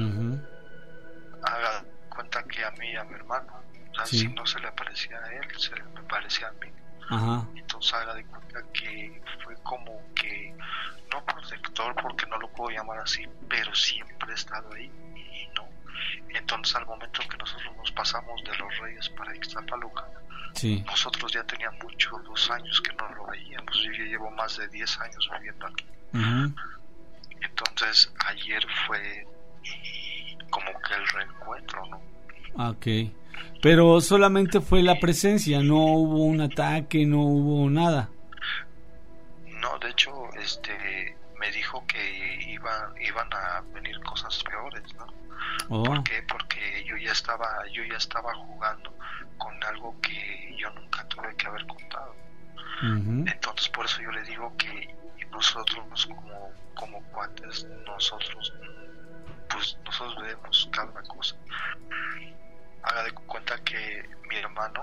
Haga cuenta que a mí y a mi hermano, o sea, si no se le parecía a él, se me parecía a mí. Entonces haga de cuenta que fue como que, no protector porque no lo puedo llamar así, pero siempre he estado ahí, ¿no? Entonces al momento que nosotros nos pasamos de Los Reyes para Ixtapaluca, nosotros ya teníamos 2 años que no lo veíamos. Yo ya llevo más de 10 años viviendo aquí. Entonces ayer fue como que el reencuentro, ¿no? Ok, pero solamente fue la presencia, no hubo un ataque, no hubo nada. No, de hecho, me dijo que iban a venir cosas peores, ¿no? ¿Por qué? Porque yo ya estaba jugando con algo que yo nunca tuve que haber contado. Entonces por eso yo le digo que nosotros como cuates, nosotros vemos cada cosa. Haga de cuenta que mi hermano,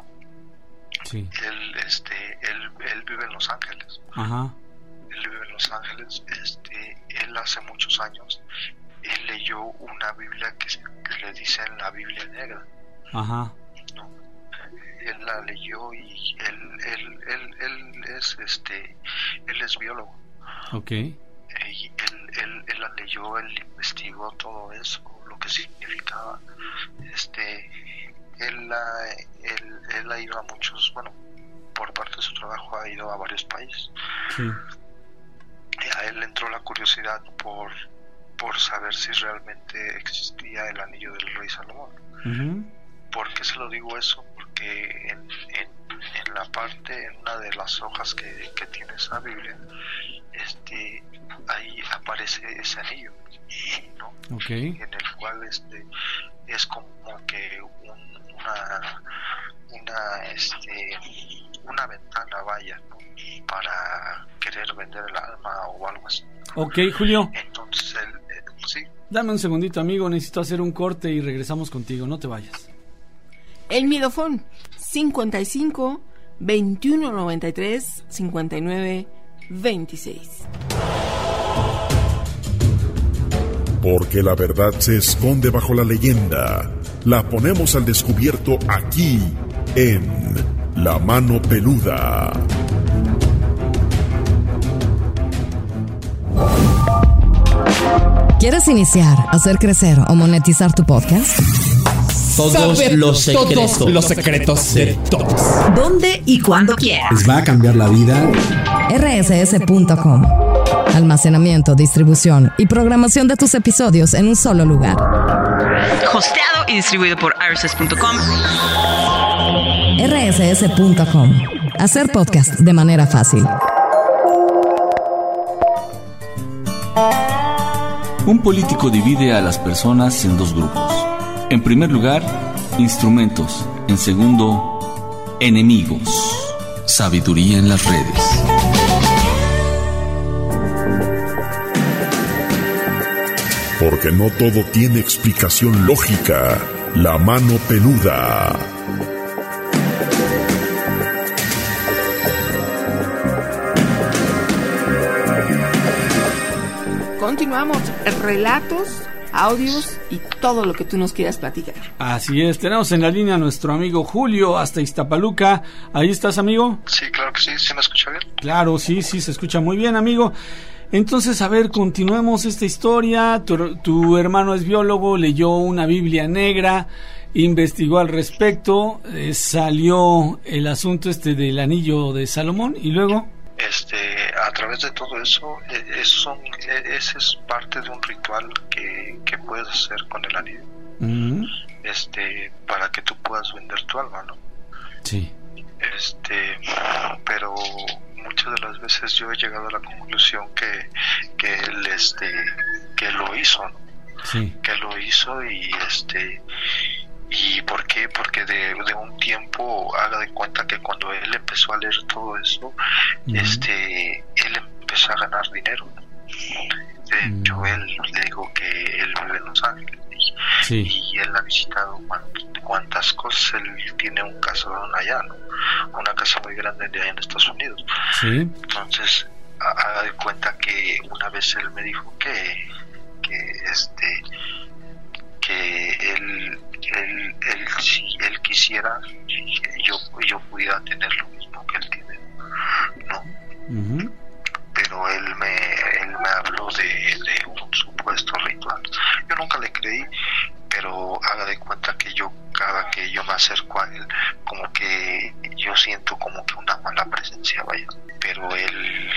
él vive en Los Ángeles. Él vive en Los Ángeles. Él hace muchos años él leyó una Biblia que le dicen la Biblia negra. ¿No? Él la leyó y él es biólogo. Okay. Y él la leyó, él investigó todo eso, lo que significaba. Él ha ido a muchos, bueno, por parte de su trabajo ha ido a varios países. A él le entró la curiosidad por saber si realmente existía el anillo del rey Salomón. ¿Por qué se lo digo eso? Porque en la parte, en una de las hojas que tiene esa Biblia, ahí aparece ese anillo, ¿no? En el cual es como que una ventana, vaya, ¿no? Para querer vender el alma o algo así. Ok, Julio. Entonces sí. Dame un segundito, amigo, necesito hacer un corte y regresamos contigo, no te vayas. El Midofón 55 21 93 59 26. Porque la verdad se esconde bajo la leyenda. La ponemos al descubierto aquí en La Mano Peluda. ¿Quieres iniciar, hacer crecer o monetizar tu podcast? Todos los secretos de todos. ¿Dónde y cuándo quieras? Les va a cambiar la vida. rss.com. Almacenamiento, distribución y programación de tus episodios en un solo lugar. Hosteado y distribuido por rss.com. rss.com. Hacer podcast de manera fácil. Un político divide a las personas en 2 grupos. En primer lugar, instrumentos. En segundo, enemigos. Sabiduría en las redes. Porque no todo tiene explicación lógica. La Mano Peluda. Continuamos, relatos, audios y todo lo que tú nos quieras platicar. Así es, tenemos en la línea a nuestro amigo Julio hasta Ixtapaluca. ¿Ahí estás, amigo? Sí, claro que sí, ¿sí me escucha bien? Claro, sí, se escucha muy bien, amigo. Entonces, a ver, continuemos esta historia. Tu hermano es biólogo, leyó una Biblia negra, investigó al respecto, salió el asunto del anillo de Salomón y luego... A través de todo eso, ese es parte de un ritual que puedes hacer con el anillo, para que tú puedas vender tu alma, ¿no? Sí. Pero muchas de las veces yo he llegado a la conclusión que él que lo hizo, ¿no? Sí. Que lo hizo ¿y por qué? Porque de un tiempo, haga de cuenta que cuando él empezó a leer todo eso, él empezó a ganar dinero, ¿no? De hecho, él le digo que él vive en Los Ángeles y él ha visitado cuántas cosas. Él tiene un casón allá, ¿no? Una casa muy grande allá en Estados Unidos. Sí. Entonces, haga de cuenta que una vez él me dijo que él si él quisiera, yo pudiera tener lo mismo que él tiene, ¿no? Uh-huh. Pero él me habló de un supuesto ritual. Yo nunca le creí, pero haga de cuenta que yo, cada que yo me acerco a él, como que yo siento como que una mala presencia, vaya. Pero él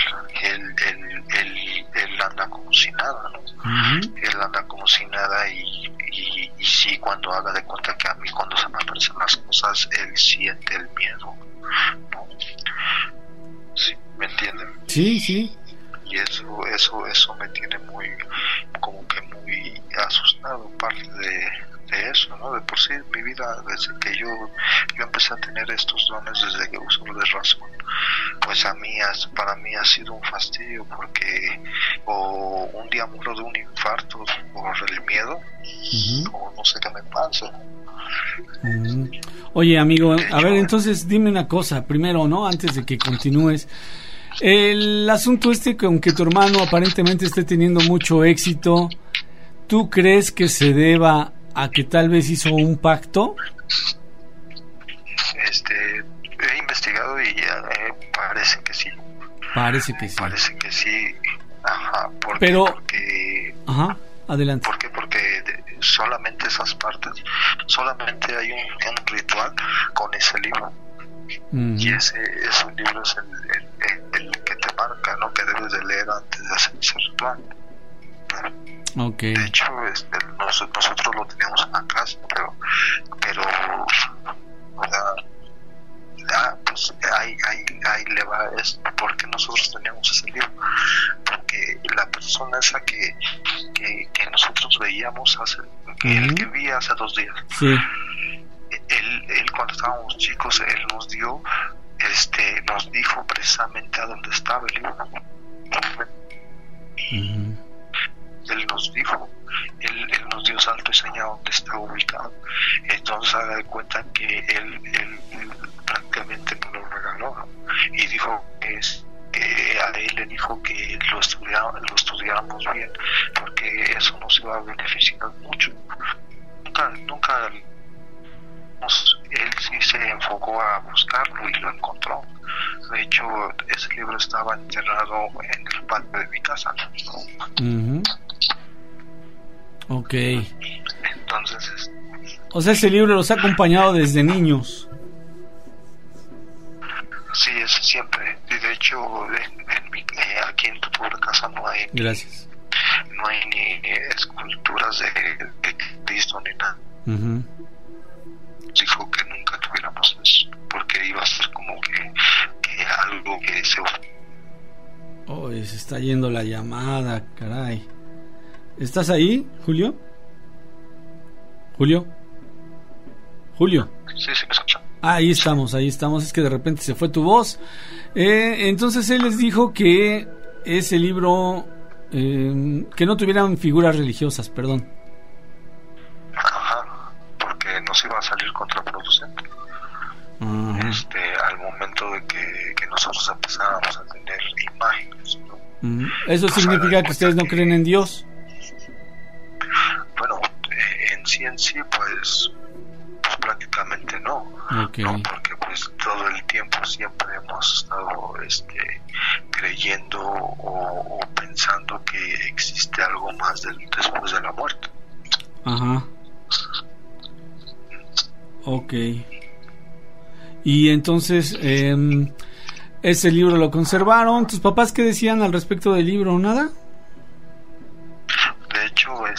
anda como si nada, ¿no? Uh-huh. Él anda como si nada y sí, cuando haga de cuenta que a mí cuando se me aparecen las cosas, él siente el miedo, ¿no? ¿Sí? ¿Me entienden? Sí, sí. Y eso me tiene muy, como que muy asustado, parte de eso, ¿no? De por sí, mi vida, desde que yo empecé a tener estos dones, desde que uso de razón, pues para mí ha sido un fastidio, porque o un día muero de un infarto por el miedo, uh-huh, o no sé qué me pasa. Uh-huh. Oye, amigo, a ver, entonces dime una cosa, primero, ¿no? Antes de que continúes. El asunto que aunque tu hermano aparentemente esté teniendo mucho éxito, ¿tú crees que se deba a que tal vez hizo un pacto? He investigado y parece que sí. Parece que sí. Parece que sí. Ajá. Porque ajá, adelante. ¿Por qué? Porque solamente esas partes, solamente hay un ritual con ese libro. Uh-huh. Y ese libro es el que te marca, ¿no? Que debes de leer antes de hacer ese ritual. Okay. De hecho, nosotros lo teníamos en la casa, pero pues ahí le va esto, porque nosotros teníamos ese libro, porque la persona esa que nosotros veíamos el que vi hace 2 días, sí. Él cuando estábamos chicos, él nos dijo precisamente a dónde estaba el libro. Uh-huh. Él nos dio salto y señal donde estaba ubicado. Entonces haga de cuenta que él prácticamente nos lo regaló, ¿no? Y dijo que a él le dijo que lo estudiáramos bien, porque eso nos iba a beneficiar mucho. Nunca él sí se enfocó a buscarlo y lo encontró. De hecho, ese libro estaba enterrado en el patio de mi casa, ¿no? Uh-huh. Ok. Entonces, o sea, ese libro los ha acompañado desde niños. Sí, es siempre. Y de hecho, aquí en tu pobre casa no hay. Gracias. No hay ni esculturas de Cristo ni nada. Uh-huh. Dijo que nunca tuviéramos eso, porque iba a ser como que algo que se... Oh, se está yendo la llamada, caray. ¿Estás ahí, Julio? ¿Julio? Sí, me escucho. Ahí estamos, es que de repente se fue tu voz. Entonces él les dijo que ese libro, que no tuvieran figuras religiosas, perdón. Ajá, porque nos iba a salir contraproducente. Uh-huh. Al momento de que nosotros empezáramos a tener imágenes, ¿no? Uh-huh. ¿Eso significa que ustedes no creen en Dios? Bueno, en sí, pues prácticamente no. Okay. No, porque pues todo el tiempo siempre hemos estado creyendo o pensando que existe algo más después de la muerte. Ajá. Ok. Y entonces, ese libro lo conservaron. ¿Tus papás qué decían al respecto del libro? ¿Nada? De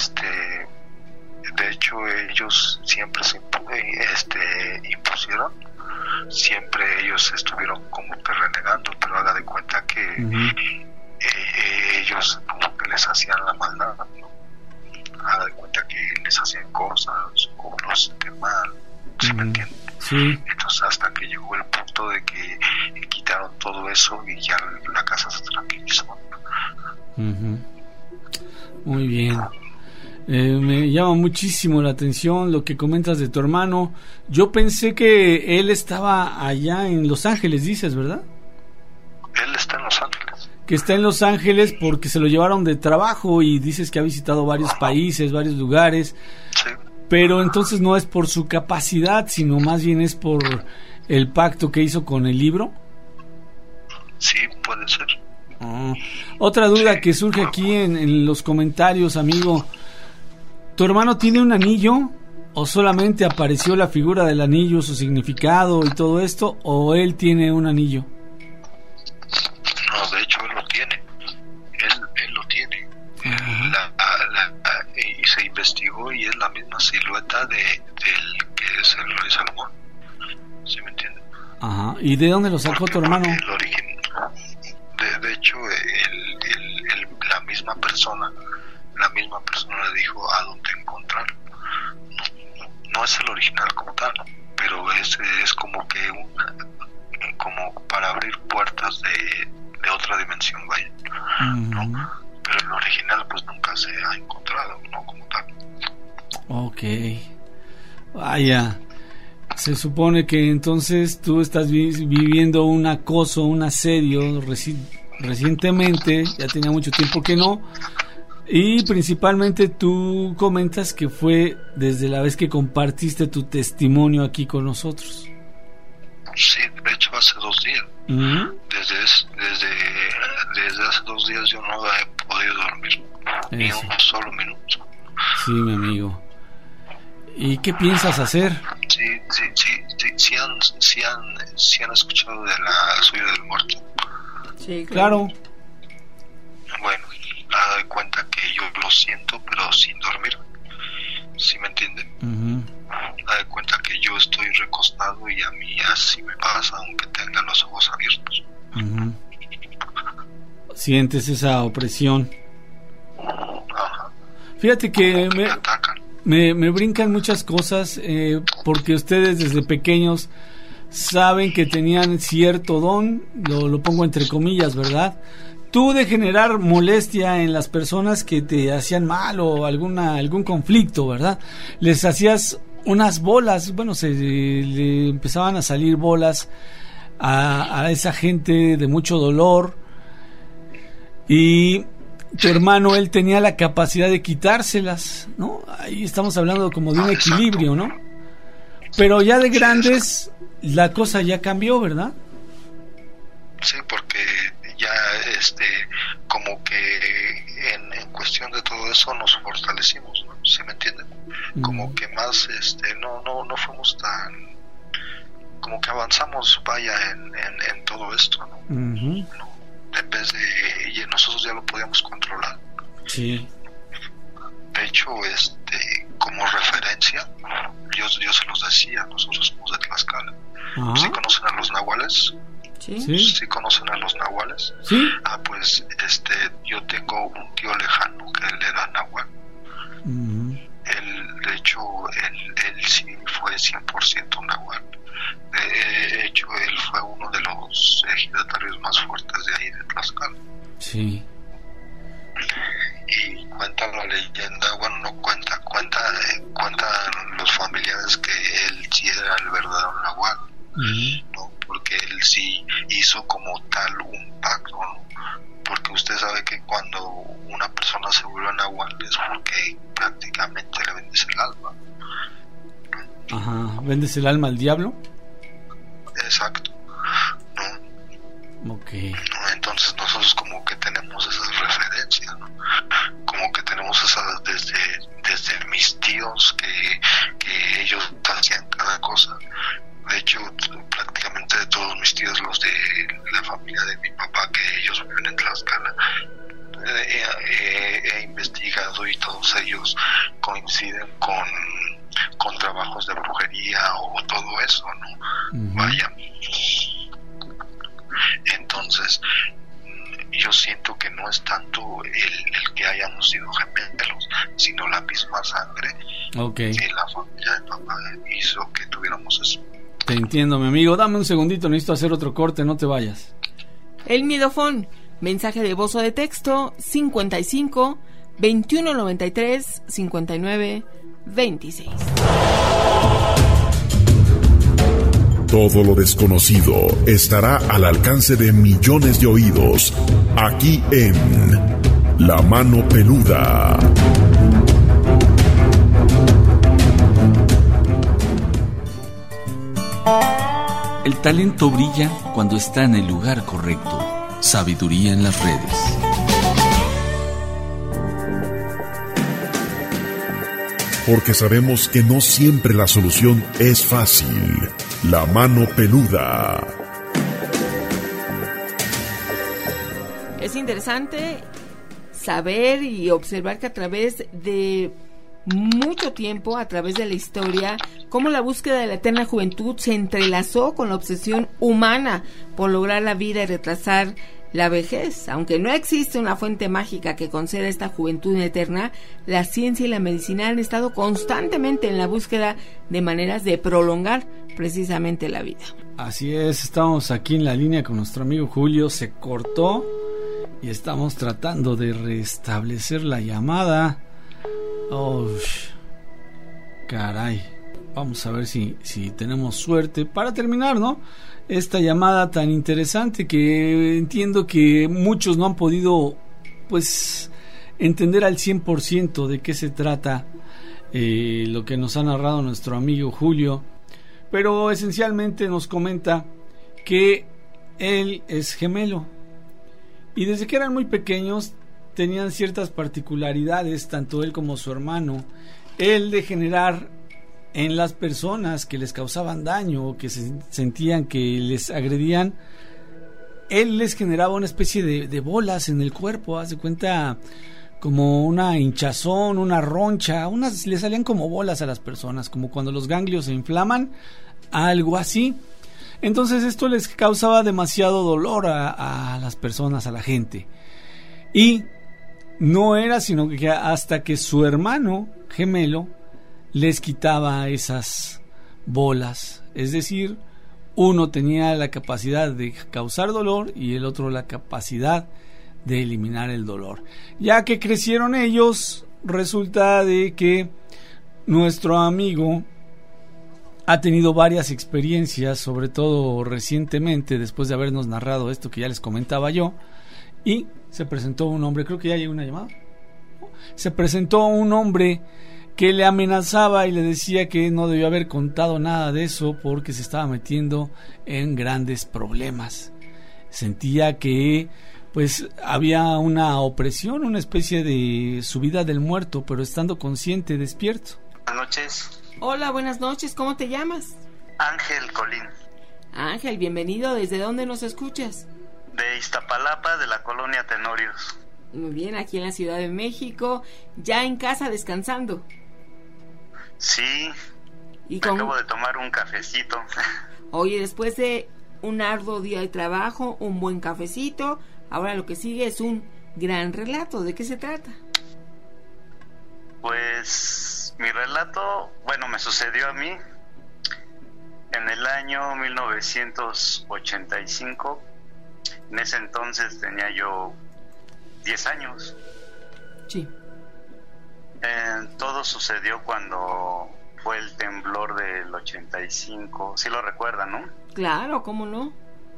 hecho, ellos siempre se impusieron. Siempre ellos estuvieron como que renegando, pero haga de cuenta que uh-huh, ellos como que les hacían la maldad, ¿no? Haga de cuenta que les hacían cosas o los sentían mal, ¿sí me entienden? Sí. Entonces hasta que llegó el punto de que quitaron todo eso y ya la casa se tranquilizó. Uh-huh. Muy bien. Me llama muchísimo la atención lo que comentas de tu hermano. Yo pensé que él estaba allá en Los Ángeles, dices, ¿verdad? Él está en Los Ángeles. Que está en Los Ángeles porque se lo llevaron de trabajo y dices que ha visitado varios países, varios lugares. Sí. Pero entonces no es por su capacidad, sino más bien es por el pacto que hizo con el libro. Sí, puede ser. Otra duda que surge aquí en los comentarios, amigo. ¿Tu hermano tiene un anillo o solamente apareció la figura del anillo, su significado y todo esto, o él tiene un anillo? No, de hecho él lo tiene. Él lo tiene. Y se investigó y es la misma silueta del que es el rey Salomón. ¿Sí me entiende? Ajá. ¿Y de dónde lo sacó tu hermano? El origen. De hecho, la misma persona le dijo a dónde encontrarlo. No es el original como tal, pero es como que como para abrir puertas de otra dimensión, vaya. ¿No? Pero el original pues nunca se ha encontrado, no como tal. Ok. Vaya. Se supone que entonces tú estás viviendo un acoso, un asedio recientemente, ya tenía mucho tiempo que no, y principalmente tú comentas que fue desde la vez que compartiste tu testimonio aquí con nosotros. Sí, de hecho hace 2 días. Desde hace 2 días yo no he podido dormir ni un solo minuto. Sí, mi amigo. ¿Y qué piensas hacer? Sí han escuchado de la subida del muerto. Sí, claro. Bueno, nada de cuenta que yo lo siento, pero sin dormir. ¿Sí me entienden? Nada de cuenta que yo estoy recostado y a mí así me pasa, aunque tenga los ojos abiertos. Sientes esa opresión. Fíjate que me brincan muchas cosas porque ustedes desde pequeños saben que tenían cierto don, lo pongo entre comillas, ¿verdad? Tú de generar molestia en las personas que te hacían mal o algún conflicto, ¿verdad? Les hacías unas bolas, bueno, le empezaban a salir bolas a esa gente de mucho dolor, y tu hermano, él tenía la capacidad de quitárselas, ¿no? Ahí estamos hablando como de un equilibrio, ¿no? Pero ya de grandes la cosa ya cambió, ¿verdad? Sí, porque ya como que en cuestión de todo eso nos fortalecimos, ¿no? ¿Sí me entienden? Como que más no fuimos tan, como que avanzamos, vaya, en todo esto, ¿no? ¿No? En vez de nosotros ya lo podíamos controlar. Sí. De hecho, como referencia, yo se los decía, nosotros somos de Tlaxcala. ¿Sí conocen a los nahuales? ¿Sí conocen a los nahuales? Sí. Pues yo tengo un tío lejano que él era nahual. De hecho, él sí fue 100% nahual. De hecho, él fue uno de los ejidatarios más fuertes de ahí de Tlaxcala. Sí. Y cuenta la leyenda, bueno, no cuentan los familiares que él sí era el verdadero nahual, ¿no? Porque él sí hizo como tal un pacto, ¿no? Porque usted sabe que cuando una persona se vuelve nahual es porque prácticamente le vendes el alma. Ajá, ¿vendes el alma al diablo? Exacto, ¿no? Ok. Entonces nosotros como que tenemos esas referencias, ¿no? Como que tenemos esas desde mis tíos que ellos hacían cada cosa. De hecho, prácticamente de todos mis tíos, los de la familia de mi papá, que ellos viven en Tlaxcala, he investigado y todos ellos coinciden con trabajos de brujería o todo eso, ¿no? Vaya. Entonces, yo siento que no es tanto el que hayamos sido gemelos, sino la misma sangre que la familia de papá hizo que tuviéramos eso. Te entiendo, mi amigo. Dame un segundito, necesito hacer otro corte, no te vayas. El Miedofón, mensaje de voz o de texto 55 2193 59 26. Todo lo desconocido estará al alcance de millones de oídos, aquí en La Mano Peluda. El talento brilla cuando está en el lugar correcto. Sabiduría en las redes. Porque sabemos que no siempre la solución es fácil. La Mano Peluda. Es interesante saber y observar que a través de mucho tiempo, a través de la historia, cómo la búsqueda de la eterna juventud se entrelazó con la obsesión humana por lograr la vida y retrasar la vejez. Aunque no existe una fuente mágica que conceda esta juventud eterna, la ciencia y la medicina han estado constantemente en la búsqueda de maneras de prolongar precisamente la vida. Así es, estamos aquí en la línea con nuestro amigo Julio, se cortó y estamos tratando de restablecer la llamada. Oh, caray. Vamos a ver si tenemos suerte para terminar, ¿no? Esta llamada tan interesante que entiendo que muchos no han podido, pues, entender al 100% de qué se trata lo que nos ha narrado nuestro amigo Julio. Pero esencialmente nos comenta que él es gemelo. Y desde que eran muy pequeños tenían ciertas particularidades, tanto él como su hermano. Él de generar en las personas que les causaban daño o que se sentían que les agredían, él les generaba una especie de bolas en el cuerpo, haz de cuenta como una hinchazón, una roncha, le salían como bolas a las personas, como cuando los ganglios se inflaman, algo así. Entonces esto les causaba demasiado dolor a las personas, a la gente. Y no era sino que hasta que su hermano gemelo les quitaba esas bolas, es decir, uno tenía la capacidad de causar dolor y el otro la capacidad de eliminar el dolor. Ya que crecieron ellos, resulta de que nuestro amigo ha tenido varias experiencias, sobre todo recientemente, después de habernos narrado esto que ya les comentaba yo, y se presentó un hombre, creo que ya llegó una llamada, se presentó un hombre que le amenazaba y le decía que no debió haber contado nada de eso porque se estaba metiendo en grandes problemas. Sentía que pues había una opresión, una especie de subida del muerto, pero estando consciente, despierto. Buenas noches. Hola, buenas noches, ¿cómo te llamas? Ángel Colín. Ángel, bienvenido, ¿desde dónde nos escuchas? De Iztapalapa, de la colonia Tenorios. Muy bien, aquí en la Ciudad de México, ya en casa descansando. Sí, acabo de tomar un cafecito. Oye, después de un arduo día de trabajo, un buen cafecito, ahora lo que sigue es un gran relato. ¿De qué se trata? Pues mi relato, bueno, me sucedió a mí en el año 1985. En ese entonces tenía yo 10 años. Sí. Todo sucedió cuando fue el temblor del 85. ¿Sí lo recuerdan, no? Claro, ¿cómo no?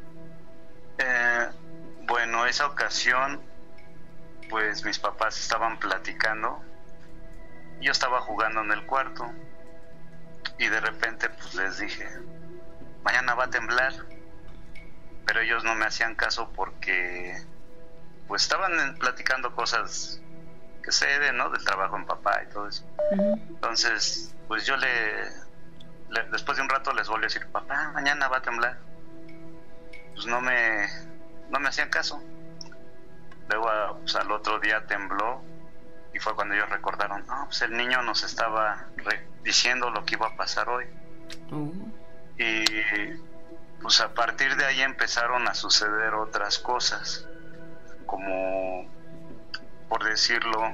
Bueno, esa ocasión, pues mis papás estaban platicando. Yo estaba jugando en el cuarto y de repente pues les dije, mañana va a temblar. Pero ellos no me hacían caso porque pues estaban platicando cosas que sé ¿no? Del trabajo en papá y todo eso. Uh-huh. Entonces pues yo después de un rato les volví a decir, papá, mañana va a temblar. Pues no me hacían caso. Luego pues, al otro día tembló y fue cuando ellos recordaron, no, pues el niño nos estaba diciendo lo que iba a pasar hoy. Uh-huh. Y pues a partir de ahí empezaron a suceder otras cosas, como por decirlo,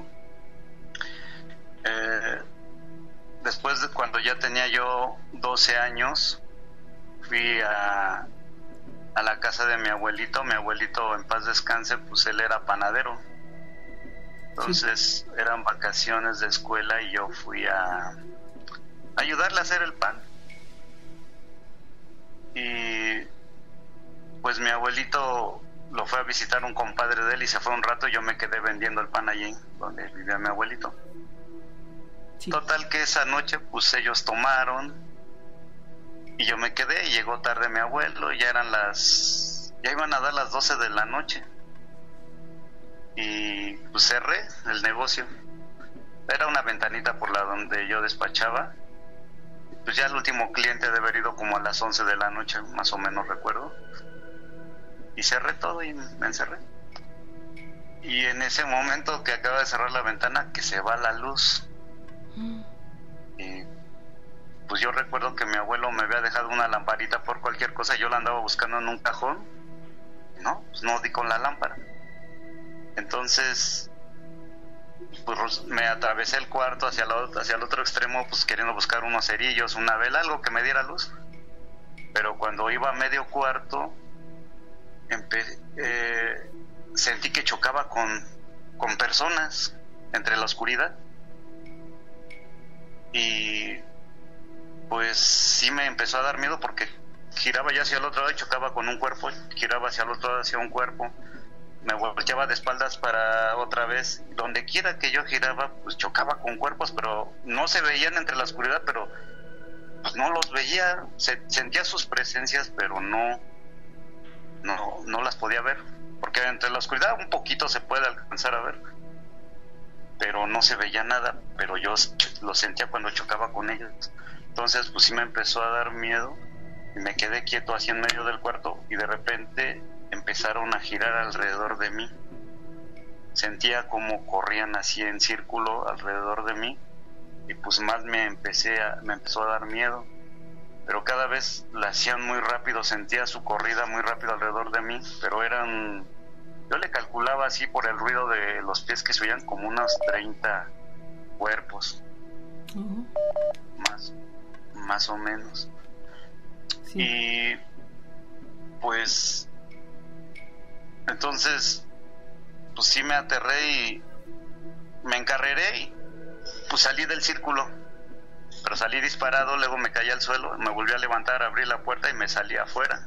después de cuando ya tenía yo 12 años, fui a la casa de mi abuelito en paz descanse, pues él era panadero. Entonces eran vacaciones de escuela y yo fui a ayudarle a hacer el pan. Y pues mi abuelito lo fue a visitar un compadre de él y se fue un rato y yo me quedé vendiendo el pan allí donde vivía mi abuelito. Total que esa noche pues ellos tomaron y yo me quedé y llegó tarde mi abuelo y ya iban a dar las 12 de la noche. Y pues cerré el negocio. Era una ventanita por la donde yo despachaba. Pues ya el último cliente debe haber ido como a las 11 de la noche, más o menos recuerdo. Y cerré todo y me encerré. Y en ese momento que acaba de cerrar la ventana, que se va la luz. Y pues yo recuerdo que mi abuelo me había dejado una lamparita por cualquier cosa. Yo la andaba buscando en un cajón. No, pues no di con la lámpara. Entonces pues me atravesé el cuarto hacia el otro extremo, pues queriendo buscar unos cerillos, una vela, algo que me diera luz. Pero cuando iba a medio cuarto sentí que chocaba con personas entre la oscuridad. Y pues sí me empezó a dar miedo porque giraba ya hacia el otro lado y chocaba con un cuerpo, giraba hacia el otro lado hacia un cuerpo. Me volteaba de espaldas para otra vez. Donde quiera que yo giraba, pues chocaba con cuerpos, pero no se veían entre la oscuridad, pero pues no los veía. Sentía sus presencias, pero no las podía ver, porque entre la oscuridad un poquito se puede alcanzar a ver, pero no se veía nada. Pero yo lo sentía cuando chocaba con ellos. Entonces pues sí me empezó a dar miedo y me quedé quieto así en medio del cuarto y de repente empezaron a girar alrededor de mí. Sentía como corrían así en círculo alrededor de mí y pues más me empezó a dar miedo. Pero cada vez la hacían muy rápido, sentía su corrida muy rápido alrededor de mí, pero yo le calculaba así por el ruido de los pies que se oían como unos 30 cuerpos. Más o menos. Sí. Y pues entonces pues sí me aterré y me encarreré y pues salí del círculo, pero salí disparado. Luego me caí al suelo, me volví a levantar, abrí la puerta y me salí afuera.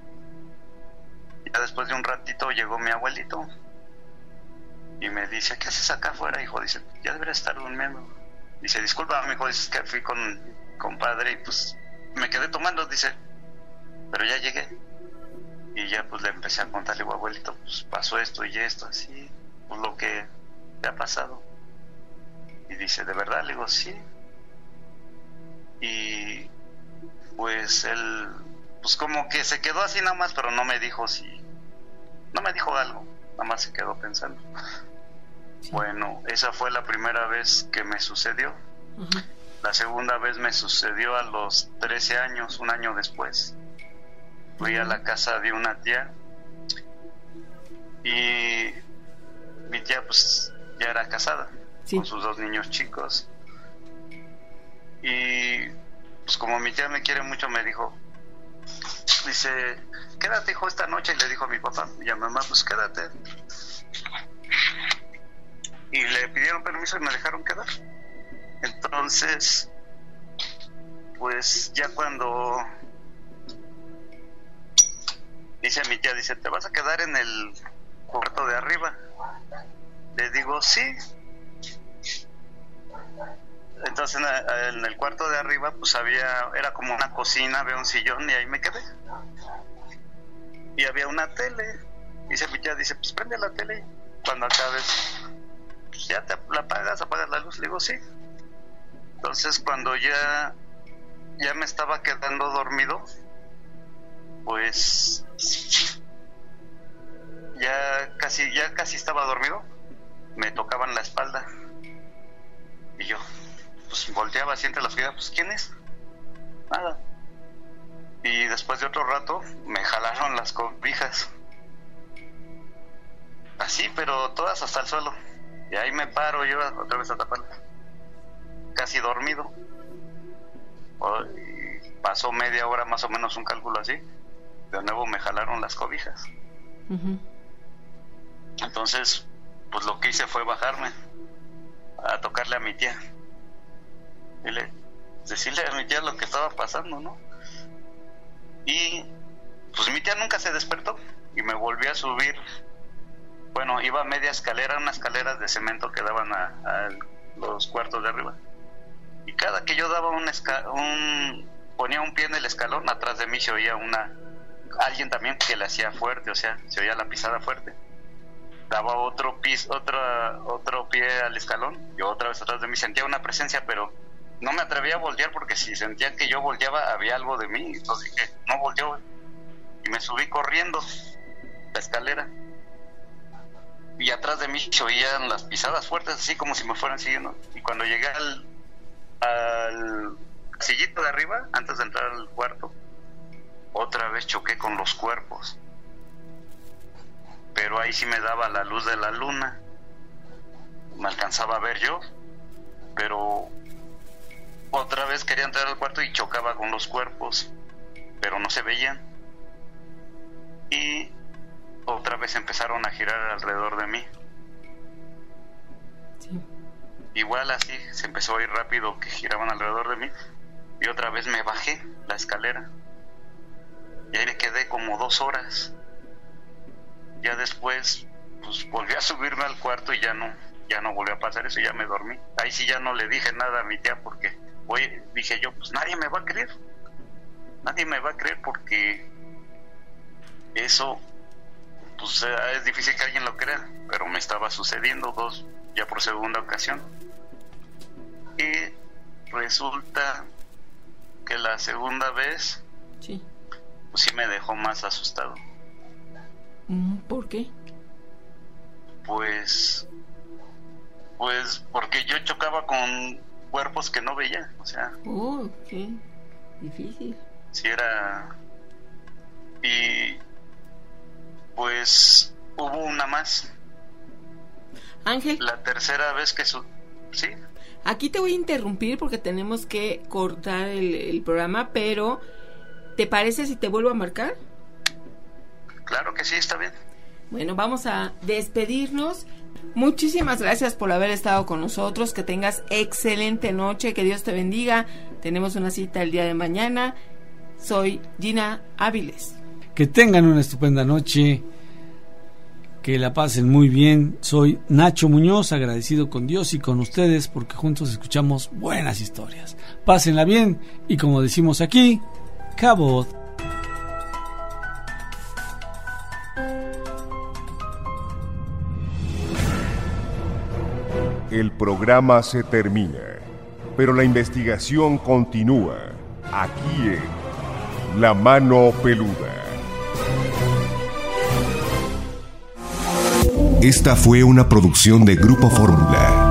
Ya después de un ratito llegó mi abuelito y me dice: ¿qué haces acá afuera, hijo? Dice: ya deberías estar durmiendo. Dice: disculpa, mi hijo, es que fui con compadre y pues me quedé tomando, dice, pero ya llegué. Y ya pues le empecé a contarle: abuelito, pues pasó esto y esto, así, pues lo que te ha pasado. Y dice: ¿de verdad? Le digo: sí. Y pues él pues como que se quedó así nada más, pero no me dijo algo, nada más se quedó pensando. Sí. Bueno, esa fue la primera vez que me sucedió. Uh-huh. La segunda vez me sucedió a los 13 años, un año después. Fui a la casa de una tía y mi tía pues ya era casada, sí, con sus 2 niños chicos. Y pues como mi tía me quiere mucho, me dijo, dice: quédate, hijo, esta noche. Y le dijo a mi papá y a mi mamá: pues quédate. Y le pidieron permiso y me dejaron quedar. Entonces pues ya cuando dice mi tía, dice: ¿te vas a quedar en el cuarto de arriba? Le digo: sí. Entonces en el cuarto de arriba pues era como una cocina, había un sillón y ahí me quedé. Y había una tele. Dice mi tía, dice: pues prende la tele, cuando acabes pues ya la apagas la luz. Le digo: sí. Entonces cuando ya me estaba quedando dormido, pues ya casi estaba dormido, me tocaban la espalda y yo pues volteaba así entre la oscuridad: pues ¿quién es? Nada. Y después de otro rato me jalaron las cobijas así, pero todas hasta el suelo, y ahí me paro yo otra vez a taparla, casi dormido. Y pasó media hora más o menos, un cálculo así, de nuevo me jalaron las cobijas. Uh-huh. Entonces pues lo que hice fue bajarme a tocarle a mi tía. Decirle a mi tía lo que estaba pasando, ¿no? Y pues mi tía nunca se despertó y me volví a subir. Bueno, iba a media escalera, unas escaleras de cemento que daban a los cuartos de arriba. Y cada que yo daba ponía un pie en el escalón, atrás de mí se oía alguien también que le hacía fuerte, o sea, se oía la pisada fuerte. Daba otro pie al escalón y otra vez atrás de mí sentía una presencia, pero no me atrevía a voltear porque si sentía que yo volteaba había algo de mí. Entonces dije, no volteo, y me subí corriendo la escalera y atrás de mí se oían las pisadas fuertes, así como si me fueran siguiendo. Y cuando llegué al sillito de arriba, antes de entrar al cuarto, otra vez choqué con los cuerpos, pero ahí sí me daba la luz de la luna, me alcanzaba a ver yo, pero otra vez quería entrar al cuarto y chocaba con los cuerpos, pero no se veían, y otra vez empezaron a girar alrededor de mí. Sí. Igual así, se empezó a ir rápido que giraban alrededor de mí, y otra vez me bajé la escalera, y ahí me quedé como 2 horas. Ya después, pues volví a subirme al cuarto y ya no volvió a pasar eso, ya me dormí. Ahí sí ya no le dije nada a mi tía porque dije yo, pues nadie me va a creer porque eso, pues es difícil que alguien lo crea, pero me estaba sucediendo ya por segunda ocasión. Y resulta que la segunda vez, sí, pues sí me dejó más asustado. ¿Por qué? Pues porque yo chocaba con cuerpos que no veía, o sea. Qué difícil. Sí, era. Y pues hubo una más. Ángel. La tercera vez que sí. Aquí te voy a interrumpir porque tenemos que cortar el programa, pero ¿te parece si te vuelvo a marcar? Claro que sí, está bien. Bueno, vamos a despedirnos. Muchísimas gracias por haber estado con nosotros. Que tengas excelente noche. Que Dios te bendiga. Tenemos una cita el día de mañana. Soy Gina Áviles. Que tengan una estupenda noche. Que la pasen muy bien. Soy Nacho Muñoz, agradecido con Dios y con ustedes porque juntos escuchamos buenas historias. Pásenla bien y como decimos aquí, cabot. El programa se termina, pero la investigación continúa aquí en La Mano Peluda. Esta fue una producción de Grupo Fórmula.